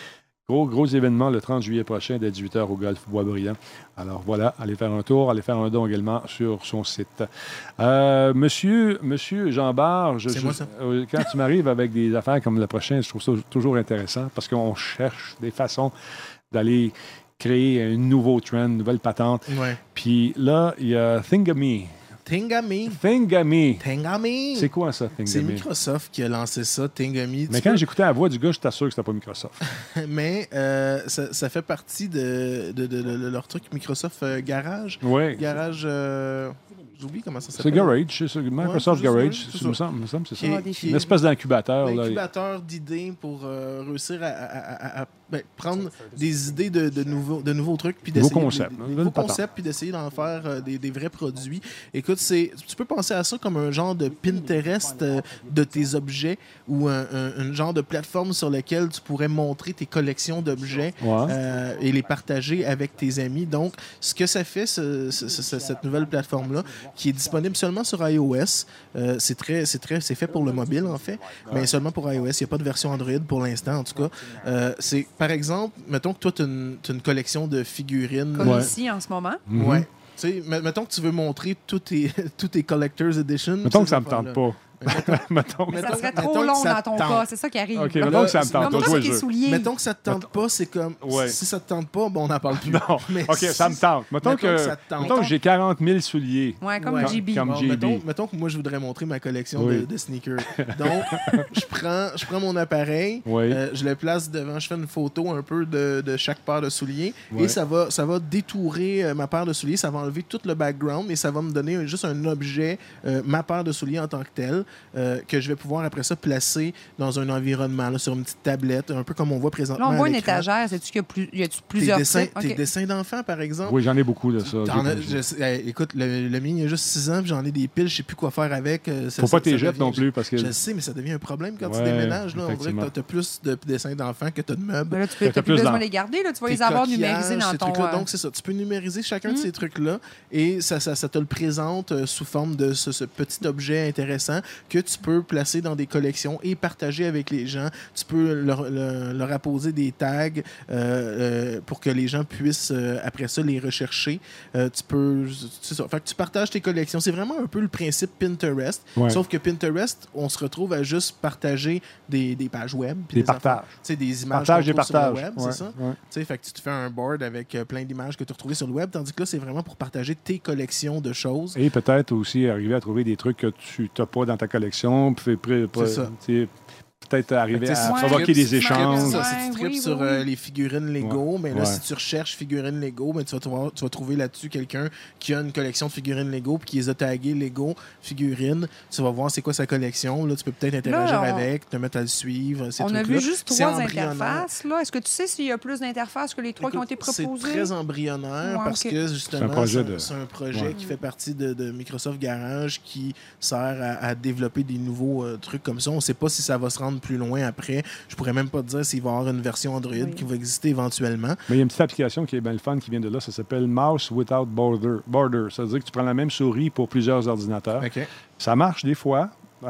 Gros, gros événement le trente juillet prochain dès dix-huit heures au Golf Boisbriand. Alors voilà, allez faire un tour, allez faire un don également sur son site. Euh, monsieur, monsieur Jean Barre, je,
C'est
je-
moi, ça.
euh, quand tu m'arrives avec des affaires comme le prochain, je trouve ça toujours intéressant parce qu'on cherche des façons d'aller créer un nouveau trend, une nouvelle patente.
Ouais.
Puis là, il y a Thingamy.
Thingamy.
Thingamy.
Thingamy.
C'est quoi ça,
C'est
Thingamy?
Microsoft qui a lancé ça, Thingamy.
Mais
Tu
quand
peux-
j'écoutais la voix du gars, j'étais sûr que c'était pas Microsoft.
Mais euh, ça, ça fait partie de, de, de- de- de leur truc Microsoft euh, Garage.
Oui.
Garage. euh, J'oublie comment ça
C'est
s'appelle.
Garage, c'est ça, Microsoft
Ouais, c'est
Garage,
juste-
c'est-
c'est
il me
ça.
semble, il me semble, c'est ça.
Qui est-
Ah, des
qui est-
Une espèce d'incubateur. là.
L'incubateur d'idées pour euh, réussir à, à- à- à- ben, prendre des idées de, de nouveaux, de nouveaux trucs, puis
Nouveaux
d'essayer de-
concepts,
des-
hein,
des
nouvelle
nouveaux
patente.
concepts, puis d'essayer d'en faire euh, des, des vrais produits. Écoute, c'est, tu peux penser à ça comme un genre de Pinterest euh, de tes objets ou un, un- un genre de plateforme sur laquelle tu pourrais montrer tes collections d'objets
Ouais.
euh, et les partager avec tes amis. Donc, ce que ça fait, ce- ce- ce- cette nouvelle plateforme-là, qui est disponible seulement sur iOS, euh, c'est très, c'est très, c'est fait pour le mobile en fait, mais seulement pour iOS. Il n'y a pas de version Android pour l'instant, en tout cas. Euh, c'est, par exemple, mettons que toi, tu as une, t'as une collection de figurines.
Comme
Ouais.
ici en ce moment.
Mhm.
Ouais. Tu sais, me- mettons que tu veux montrer tous tes, tous tes Collector's Edition.
Mettons que
ces
ça me tente
affaires-là.
pas. Mettons.
Mais ça
Mettons-
serait
mettons
trop
que
long
ça
dans ton
te tente.
cas, c'est ça qui arrive.
OK,
Là,
mettons que ça me
c'est
tente.
Comme
On
toi
joue le
qui es
jeu.
souliers.
Mettons que ça te tente pas, c'est comme.
Ouais.
Si ça te tente pas, bon, on n'en parle plus.
Non.
Mais
OK,
si-
ça me tente. Mettons
mettons
que,
que ça te tente.
mettons que j'ai quarante mille souliers.
Ouais, comme
Ouais.
G B.
Comme
Bon,
J B.
mettons, mettons que moi, je voudrais montrer ma collection
Oui.
de, de sneakers. Donc, je prends, je prends mon appareil,
Oui.
euh, je le place devant, je fais une photo un peu de, de chaque paire de souliers
Ouais.
et ça va, ça va détourer euh, ma paire de souliers, ça va enlever tout le background et ça va me donner un- juste un objet, euh, ma paire de souliers en tant que tel, euh, que je vais pouvoir après ça placer dans un environnement, là, sur une petite tablette, un peu comme on voit présentement.
Là, on voit
à
une
l'écran.
étagère. Sais-tu qu'il y a, plus, y a-tu
Tes
plusieurs
dessins,
trucs?
tes
OK.
dessins d'enfants, par exemple.
Oui, j'en ai beaucoup de ça.
T'en as-
J'ai-
je sais- eh, écoute, le, le mien, il y a juste six ans, puis j'en ai des piles, je sais plus quoi faire avec. euh, ça-
Faut
ça-
pas t'y
ça
jeter
devient-
non plus parce que
Je le sais, mais ça devient un problème quand tu
Ouais,
déménages. Là. On dirait
effectivement.
que tu as plus de dessins d'enfants que tu as de meubles.
Ben là, tu peux,
T'as
t'as plus
plus
besoin
d'en-
de les garder. Là. Tu vas
Tes
les avoir
coquillages,
numérisés dans
ces
ton...
trucs-là.
euh,
Donc, c'est ça. Tu peux numériser chacun de
Mm.
ces trucs-là et ça, ça, ça te le présente euh, sous forme de ce, ce petit objet intéressant que tu peux placer dans des collections et partager avec les gens. Tu peux leur, leur, leur apposer des tags euh, euh, pour que les gens puissent, euh, après ça, les rechercher. Euh, tu peux... C'est ça. Fait que tu partages tes collections. C'est vraiment un peu le principe Pinterest.
Ouais.
Sauf que Pinterest, on se retrouve à juste partager des, des pages web. puis
Des
affaires.
partages.
Tu sais, des images
Partage
qu'on
et
trouve sur le
partage.
web,
Ouais,
c'est ça?
ouais.
Tu sais, fait que tu te fais un board avec euh, plein d'images que tu as retrouvées sur le web, tandis que là, c'est vraiment pour partager tes collections de choses.
Et peut-être aussi arriver à trouver des trucs que tu n'as pas dans ta collection. Puis, puis- puis-
C'est ça.
tu sais, peut-être arriver
Fait que, tu sais,
à
si tu
provoquer
tripes-
des
si tu tripes
échanges.
ça, si
Ouais,
tu tripes
oui,
sur
oui,
euh,
oui.
les figurines Lego, mais là,
Ouais.
si tu recherches figurines Lego, mais tu, vas trouver, tu vas trouver là-dessus quelqu'un qui a une collection de figurines Lego puis qui les a taguées Lego figurines. Tu vas voir c'est quoi sa collection. Là, tu peux peut-être interagir
Là, on-
avec, te mettre à le suivre. Ces
On a
trucs-là.
vu juste
C'est
trois
embryonnaire.
interfaces. Là. Est-ce que tu sais s'il y a plus d'interfaces que les trois qui ont été
Écoute,
proposées?
C'est très embryonnaire
Ouais,
parce
ok.
que justement,
C'est un projet
c'est
de-
c'est un projet
Ouais.
qui fait partie de, de Microsoft Garage qui sert à, à développer des nouveaux euh, trucs comme ça. On ne sait pas si ça va se rendre plus loin après. Je pourrais même pas te dire s'il va y avoir une version Android
Oui.
qui va exister éventuellement.
Mais il y a une petite application qui est bien le fun qui vient de là. Ça s'appelle Mouse Without Border. Border. Ça veut dire que tu prends la même souris pour plusieurs ordinateurs.
OK.
Ça marche des fois.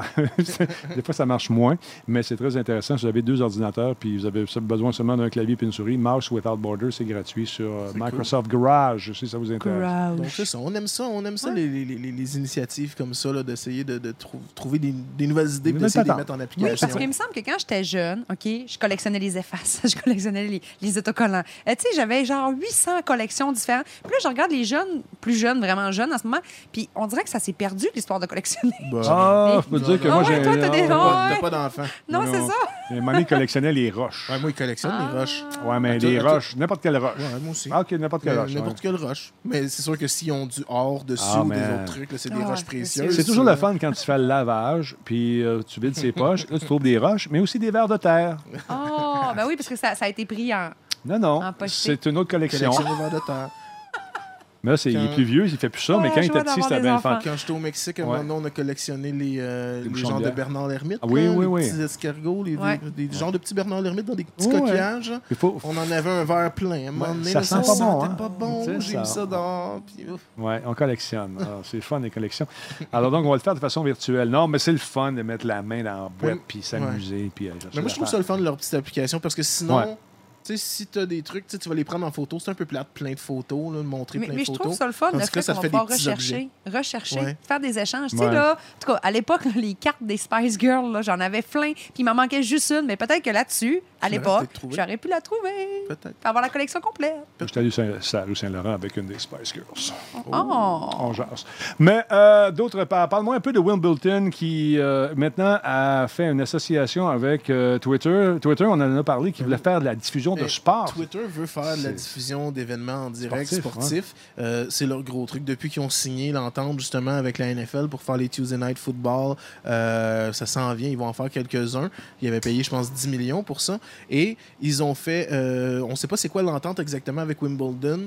Des fois, ça marche moins, mais c'est très intéressant. Si vous avez deux ordinateurs puis vous avez besoin seulement d'un clavier et une souris, Mouse Without Border, c'est gratuit sur euh,
C'est
Microsoft Garage, si ça vous intéresse.
Donc, c'est ça. On aime ça. On aime ça, les, les- les- les initiatives comme ça, là, d'essayer de, de trou- trouver des, des nouvelles idées et
Des
d'essayer de les
nouvelles
mettre en
Oui,
application.
parce qu'il me semble que quand j'étais jeune, OK, je collectionnais les effaces, je collectionnais les, les autocollants. Euh, tu sais, j'avais genre huit cents collections différentes. Puis là, je regarde les jeunes, plus jeunes, vraiment jeunes en ce moment, puis on dirait que ça s'est perdu, l'histoire de collectionner.
Bah,
Ah, je peux te dire que
Ah
moi,
ouais,
j'ai...
toi, t'as des-
ah,
T'as pas,
Ouais.
t'as pas d'enfant.
Non, c'est ça.
Et Mané collectionnait les roches.
Ouais, moi, il collectionne
Ah.
les roches.
Ouais, mais
Attends,
les
attends.
roches, n'importe quelle roche.
Ouais, moi aussi.
Ah, OK, n'importe quelle
Mais
roche.
N'importe
ouais.
quelle roche. Mais c'est sûr que s'ils ont du or dessus
Ah,
ou des
man.
autres trucs, là, c'est des
Ah,
roches
c'est
précieuses.
C'est toujours
ça.
le fun quand tu fais le lavage, puis euh, tu vides ses poches. Là, tu trouves des roches, mais aussi des vers de terre.
Oh, ben oui, parce que ça, ça a été pris en...
Non, non,
En pocheté.
c'est une autre collection.
Collection de vers de terre.
Mais là, c'est, il est
Quand-
plus vieux, il fait plus ça,
Oh,
mais quand il
joie
était petit,
d'avoir
c'était
des
bien le
enfants.
fun.
Quand j'étais au Mexique, à un
Ouais.
moment donné, on a collectionné les, euh,
Des
les
bouchons
genres
de
de
bière.
Bernard l'Ermite.
Ah oui,
là,
oui,
les
oui.
petits escargots, les,
Ouais.
des, des genres de petits Bernard l'Ermite dans des petits
Ouais.
coquillages.
Il faut...
On en avait un verre plein. À un moment
Ouais,
donné,
ça
là,
sent pas
sentait
bon, hein.
pas bon.
C'est
J'ai
ça.
mis ça dehors. Puis, ouf.
Ouais, on collectionne. Ah, c'est le fun, les collections. Alors donc, on va le faire de façon virtuelle. Non, mais c'est le fun de mettre la main dans la boîte
Oui.
puis s'amuser. Puis, euh, chercher
Mais moi, je trouve
l'affaire.
ça le fun de leur petite application parce que sinon,
Ouais.
Tu sais, si tu as des trucs, tu vas les prendre en photo. C'est un peu plate, plein de photos, là, de montrer
Mais,
plein
mais
de
je
photos.
trouve ça le fun, le
Tandis que
fait
ça
qu'on
fait
va
des
pouvoir
petits
rechercher,
objets.
rechercher,
Ouais.
faire des échanges. Tu
Ouais.
sais, là, en tout cas, à l'époque, là, les cartes des Spice Girls, là, j'en avais plein, puis il m'en manquait juste une, mais peut-être que là-dessus, à
Tu l'aurais
l'époque,
peut-être trouvé.
j'aurais pu la trouver.
Peut-être.
Puis avoir la collection complète.
J'étais allé sur la rue Saint-Laurent avec une des Spice Girls.
Oh!
On jase. Mais euh, d'autre part, parle-moi un peu de Wimbledon qui, euh, maintenant, a fait une association avec euh, Twitter. Twitter, on en a parlé, qui voulait faire de la diffusion de
Mais
sport.
Twitter veut faire de la
C'est-
diffusion d'événements en direct
Sportif,
sportifs. Euh, c'est leur gros truc. Depuis qu'ils ont signé l'entente justement avec la N F L pour faire les Tuesday Night Football, euh, ça s'en vient. Ils vont en faire quelques-uns. Ils avaient payé, je pense, dix millions pour ça. Et ils ont fait... euh, on ne sait pas c'est quoi l'entente exactement avec Wimbledon.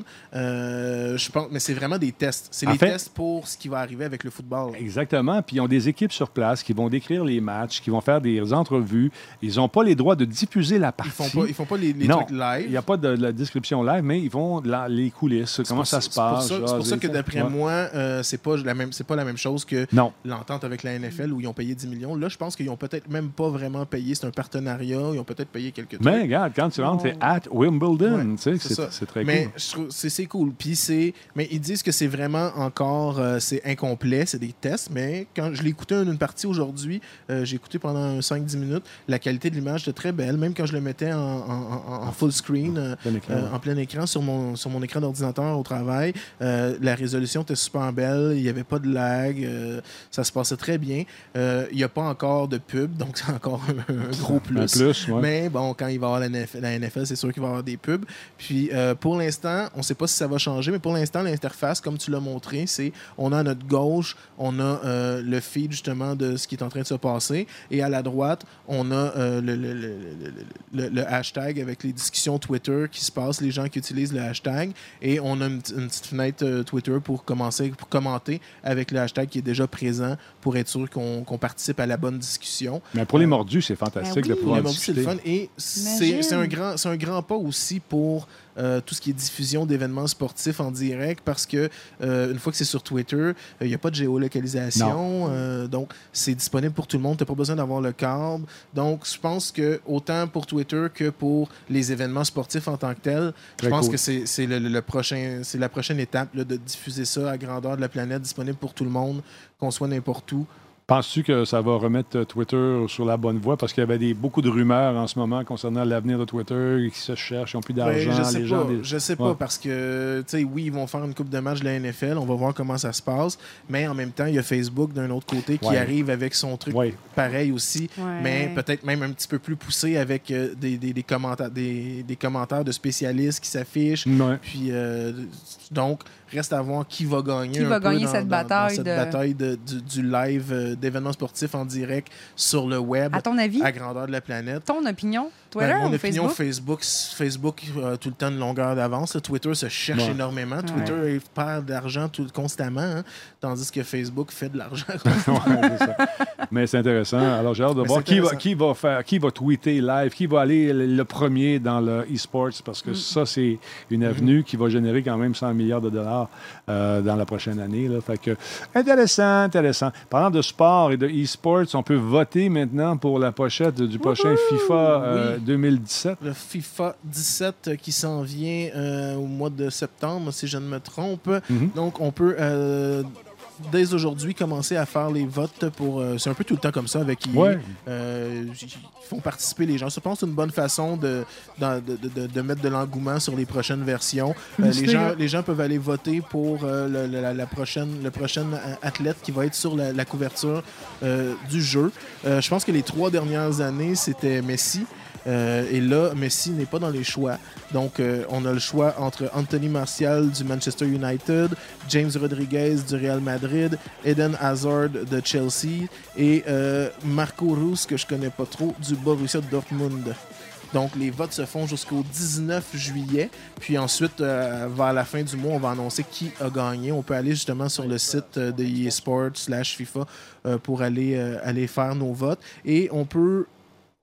Euh, je pense, mais c'est vraiment des tests. C'est
En
les
fait-
tests pour ce qui va arriver avec le football.
Exactement. Puis ils ont des équipes sur place qui vont décrire les matchs, qui vont faire des entrevues. Ils n'ont pas les droits de diffuser la
Ils
partie.
font pas, ils font pas les, les
Non,
trucs live.
il n'y a pas de, de la description live, mais ils vont de la- les coulisses, comment
C'est
ça
pour
se
c'est pour
passe.
ça- C'est pour ça
jaser,
que d'après
ouais.
moi, euh, c'est pas la même, c'est pas la même chose que
Non.
l'entente avec la N F L où ils ont payé dix millions. Là, je pense qu'ils ont peut-être même pas vraiment payé. C'est un partenariat. Ils ont peut-être payé quelques trucs.
Mais regarde, quand tu rentres, c'est at Wimbledon.
Ouais,
tu sais,
c'est
c'est,
ça.
c'est très
mais
cool.
je trouve c'est, c'est cool. Puis c'est, mais ils disent que c'est vraiment encore euh, c'est incomplet, c'est des tests. Mais quand je l'ai écouté une, une partie aujourd'hui, euh, j'ai écouté pendant cinq dix minutes. La qualité de l'image était très belle, même quand je le mettais en, en- en- en full screen, euh,
Plein écran,
euh,
ouais.
en plein écran sur mon sur mon écran d'ordinateur au travail. Euh, la résolution était super belle. Il n'y avait pas de lag. euh, ça se passait très bien. Euh, Il n'y a pas encore de pub, donc c'est encore un, un gros plus.
Un plus, ouais.
Mais bon, quand il va y avoir la N F L, la N F L, c'est sûr qu'il va y avoir des pubs. Puis euh, pour l'instant, on ne sait pas si ça va changer, mais pour l'instant, l'interface, comme tu l'as montré, c'est on a à notre gauche, on a euh, le feed justement de ce qui est en train de se passer. Et à la droite, on a euh, le, le- le- le- le- le hashtag avec les discussions Twitter qui se passent, les gens qui utilisent le hashtag. Et on a une, p- une petite fenêtre euh, Twitter pour commencer, pour commenter avec le hashtag qui est déjà présent pour être sûr qu'on qu'on participe à la bonne discussion.
Mais pour les mordus, c'est fantastique
Ben
de
oui.
pouvoir
Les mordus, c'est le
discuter.
fun. Et c'est
Imagine.
c'est un, grand- c'est un grand pas aussi pour euh, tout ce qui est diffusion d'événements sportifs en direct parce que euh, une fois que c'est sur Twitter, il n'y a pas de géolocalisation. euh, donc, c'est disponible pour tout le monde. Tu n'as pas besoin d'avoir le câble. Donc, je pense que autant pour Twitter que pour les événements sportifs en tant que tels, je
Très
pense
cool.
que c'est c'est le, le- le prochain, c'est la prochaine étape là, de diffuser ça à grandeur de la planète, disponible pour tout le monde, qu'on soit n'importe où.
Penses-tu que ça va remettre Twitter sur la bonne voie? Parce qu'il y avait des, beaucoup de rumeurs en ce moment concernant l'avenir de Twitter, qui se cherchent, ils n'ont plus d'argent.
Ben, je sais
les
pas,
gens, des-
je sais
Ouais.
pas parce que, tu sais, oui, ils vont faire une coupe de match de la N F L, on va voir comment ça se passe, mais en même temps, il y a Facebook d'un autre côté qui
Ouais.
arrive avec son truc
Ouais.
pareil aussi,
Ouais.
mais peut-être même un petit peu plus poussé avec euh, des, des, des commentaires, des, des commentaires de spécialistes qui s'affichent.
Ouais.
Puis, euh, donc, reste à voir qui va gagner.
Qui
un
va
peu
gagner
dans-
cette
dans-
bataille
dans cette
de-
bataille de- du, du live euh, d'événements sportifs en direct sur le web
À ton avis,
à grandeur de la planète.
ton opinion, Twitter
Ben, mon
ou
opinion,
Facebook?
Facebook, Facebook a tout le temps une longueur d'avance. là. Twitter se cherche
Ouais.
énormément. Twitter il perd de l'argent tout, constamment, hein, tandis que Facebook fait de l'argent.
Ouais, c'est ça. Mais c'est intéressant. Alors, j'ai hâte de
Mais
voir
c'est
qui va,
intéressant.
qui, va faire, qui va tweeter live, qui va aller le, le premier dans le e-sports, parce que ça, c'est une avenue qui va générer quand même cent milliards de dollars euh, dans la prochaine année. Là. Fait que, intéressant, intéressant. Parlant de sport et de e-sports, on peut voter maintenant pour la pochette du prochain FIFA euh,
Oui.
deux mille dix-sept.
Le FIFA dix-sept euh, qui s'en vient euh, au mois de septembre, si je ne me trompe.
Mhm.
Donc, on peut... euh, dès aujourd'hui, commencer à faire les votes pour... euh, c'est un peu tout le temps comme ça avec I A.
Ouais.
Euh, ils font participer les gens. Je pense que c'est une bonne façon de, de, de- de- de mettre de l'engouement sur les prochaines versions. Euh, les,
Féliciter,
gens,
hein.
les gens peuvent aller voter pour euh, le, le- la, la prochaine, le prochain athlète qui va être sur la, la couverture euh, du jeu. Euh, je pense que les trois dernières années, c'était Messi. Euh, et là, Messi n'est pas dans les choix. Donc, euh, on a le choix entre Anthony Martial du Manchester United, James Rodriguez du Real Madrid, Eden Hazard de Chelsea et euh, Marco Reus, que je connais pas trop, du Borussia Dortmund. Donc, les votes se font jusqu'au dix-neuf juillet. Puis ensuite, euh, vers la fin du mois, on va annoncer qui a gagné. On peut aller justement sur le site euh, de E A Sports slash FIFA euh, pour aller, euh, aller faire nos votes. Et on peut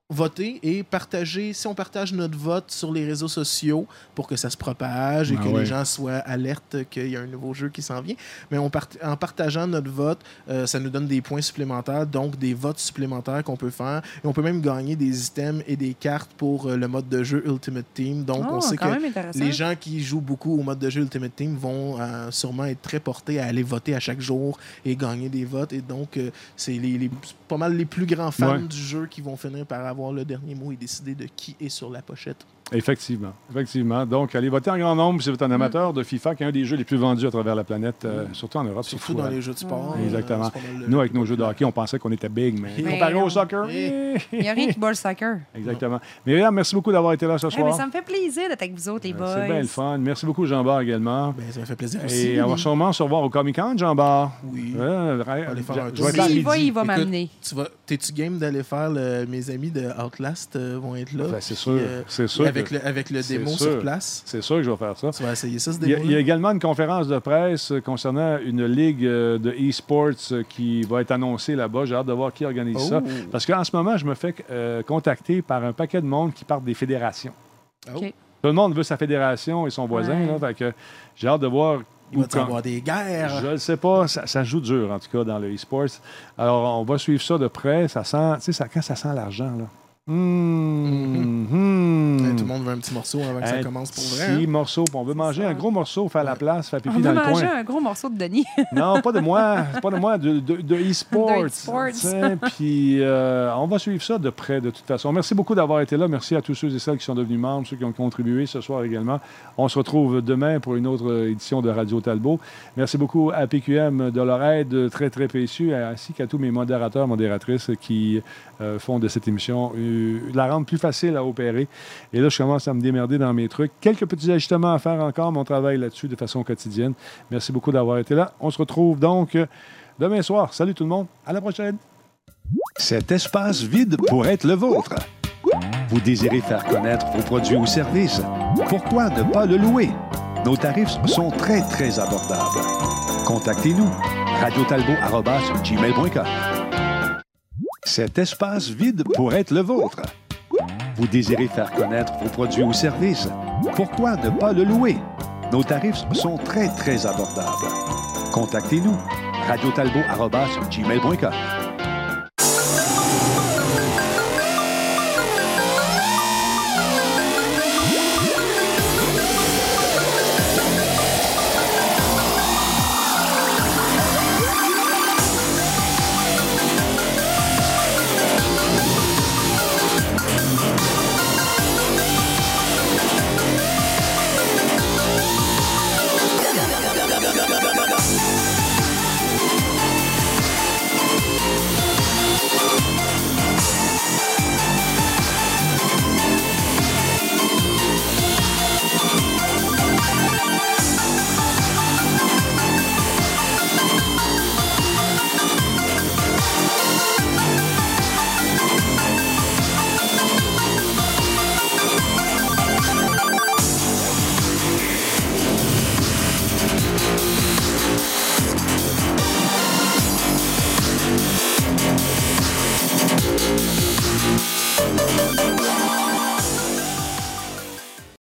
voter et partager, si on partage notre vote sur les réseaux sociaux pour que ça se propage et
Ah
que
ouais.
les gens soient alertes qu'il y a un nouveau jeu qui s'en vient, mais on part- en partageant notre vote, euh, ça nous donne des points supplémentaires, donc des votes supplémentaires qu'on peut faire. Et on peut même gagner des items et des cartes pour euh, le mode de jeu Ultimate Team. Donc
Oh,
on sait
quand
que
même intéressant.
les gens qui jouent beaucoup au mode de jeu Ultimate Team vont euh, sûrement être très portés à aller voter à chaque jour et gagner des votes. Et donc, euh, c'est les, les- pas mal les plus grands fans
Ouais.
du jeu qui vont finir par avoir le dernier mot et décider de qui est sur la pochette.
Effectivement. Effectivement. Donc, allez voter en grand nombre si vous êtes un amateur de FIFA, qui est un des jeux les plus vendus à travers la planète, euh, surtout en Europe. c'est
Surtout
fou,
dans
hein.
les jeux de sport.
Exactement.
euh, c'est pas mal le-
Nous, avec nos jeux de hockey, on pensait qu'on était big, mais
Mais
comparé
non.
au soccer.
Eh.
Il n'y a rien qui bat le soccer.
Exactement. Myriam, merci beaucoup d'avoir été là ce
Eh,
soir.
mais ça me fait plaisir d'être avec vous autres, les
Euh,
boys.
C'est bien le fun. Merci beaucoup, Jean-Bar, également.
Ben, ça m'a fait plaisir aussi.
Et on va sûrement se revoir au Comic-Con, Jean-Bar.
Oui.
Ouais,
On va aller faire un
je
tour.
vais être là à
S'il va,
midi.
il va
Écoute,
m'amener.
Tu vas, t'es-tu game d'aller faire le- mes amis de Outlast euh, vont être là?
Ben, c'est
Puis,
sûr,
euh,
c'est sûr
Avec
que-
le, avec le
c'est
démo
sûr.
sur place.
C'est sûr que je vais faire ça.
Tu vas essayer ça, ce
Il y, a,
démo
il y a également une conférence de presse euh, concernant une ligue euh, de e-sports euh, qui va être annoncée là-bas. J'ai hâte de voir qui organise ça.
Oh.
Parce qu'en ce moment, je me fais euh, contacter par un paquet de monde qui partent des fédérations.
Oh.
OK.
Tout le monde veut sa fédération et son voisin.
Ouais.
Là, fait que j'ai hâte de voir
Il
où
va y
quand-
avoir des guerres.
Je ne sais pas, ça, ça joue dur en tout cas dans le e-sports. Alors, on va suivre ça de près. Ça sent, tu sais, ça, quand ça sent l'argent, là. Hum, hum.
Ben, tout le monde veut un petit morceau avant que ça
Un
commence pour
petit
vrai. hein?
morceau. Puis on veut manger
ça.
un gros morceau, faire la place, faire
On
pipi
veut
dans le
manger
coin.
un gros morceau de Denis.
Non, pas de moi. Pas de moi, de, de, de e-sports.
De e-sports.
tu sais. Puis euh, on va suivre ça de près de toute façon. Merci beaucoup d'avoir été là. Merci à tous ceux et celles qui sont devenus membres, ceux qui ont contribué ce soir également. On se retrouve demain pour une autre édition de Radio Talbot. Merci beaucoup à P Q M de leur aide très, très précieux, ainsi qu'à tous mes modérateurs, modératrices qui euh, font de cette émission euh, la rendre plus facile à opérer. Et là, je commence à me démerder dans mes trucs. Quelques petits ajustements à faire encore, mais on travaille là-dessus de façon quotidienne. Merci beaucoup d'avoir été là. On se retrouve donc euh, demain soir. Salut tout le monde. À la prochaine.
Cet espace vide pourrait être le vôtre. Vous désirez faire connaître vos produits ou services? Pourquoi ne pas le louer? Nos tarifs sont très, très abordables. Contactez-nous. radio talbot arobase gmail point com. Cet espace vide pourrait être le vôtre. Vous désirez faire connaître vos produits ou services? Pourquoi ne pas le louer? Nos tarifs sont très, très abordables. Contactez-nous. radio talbot arobase gmail point com.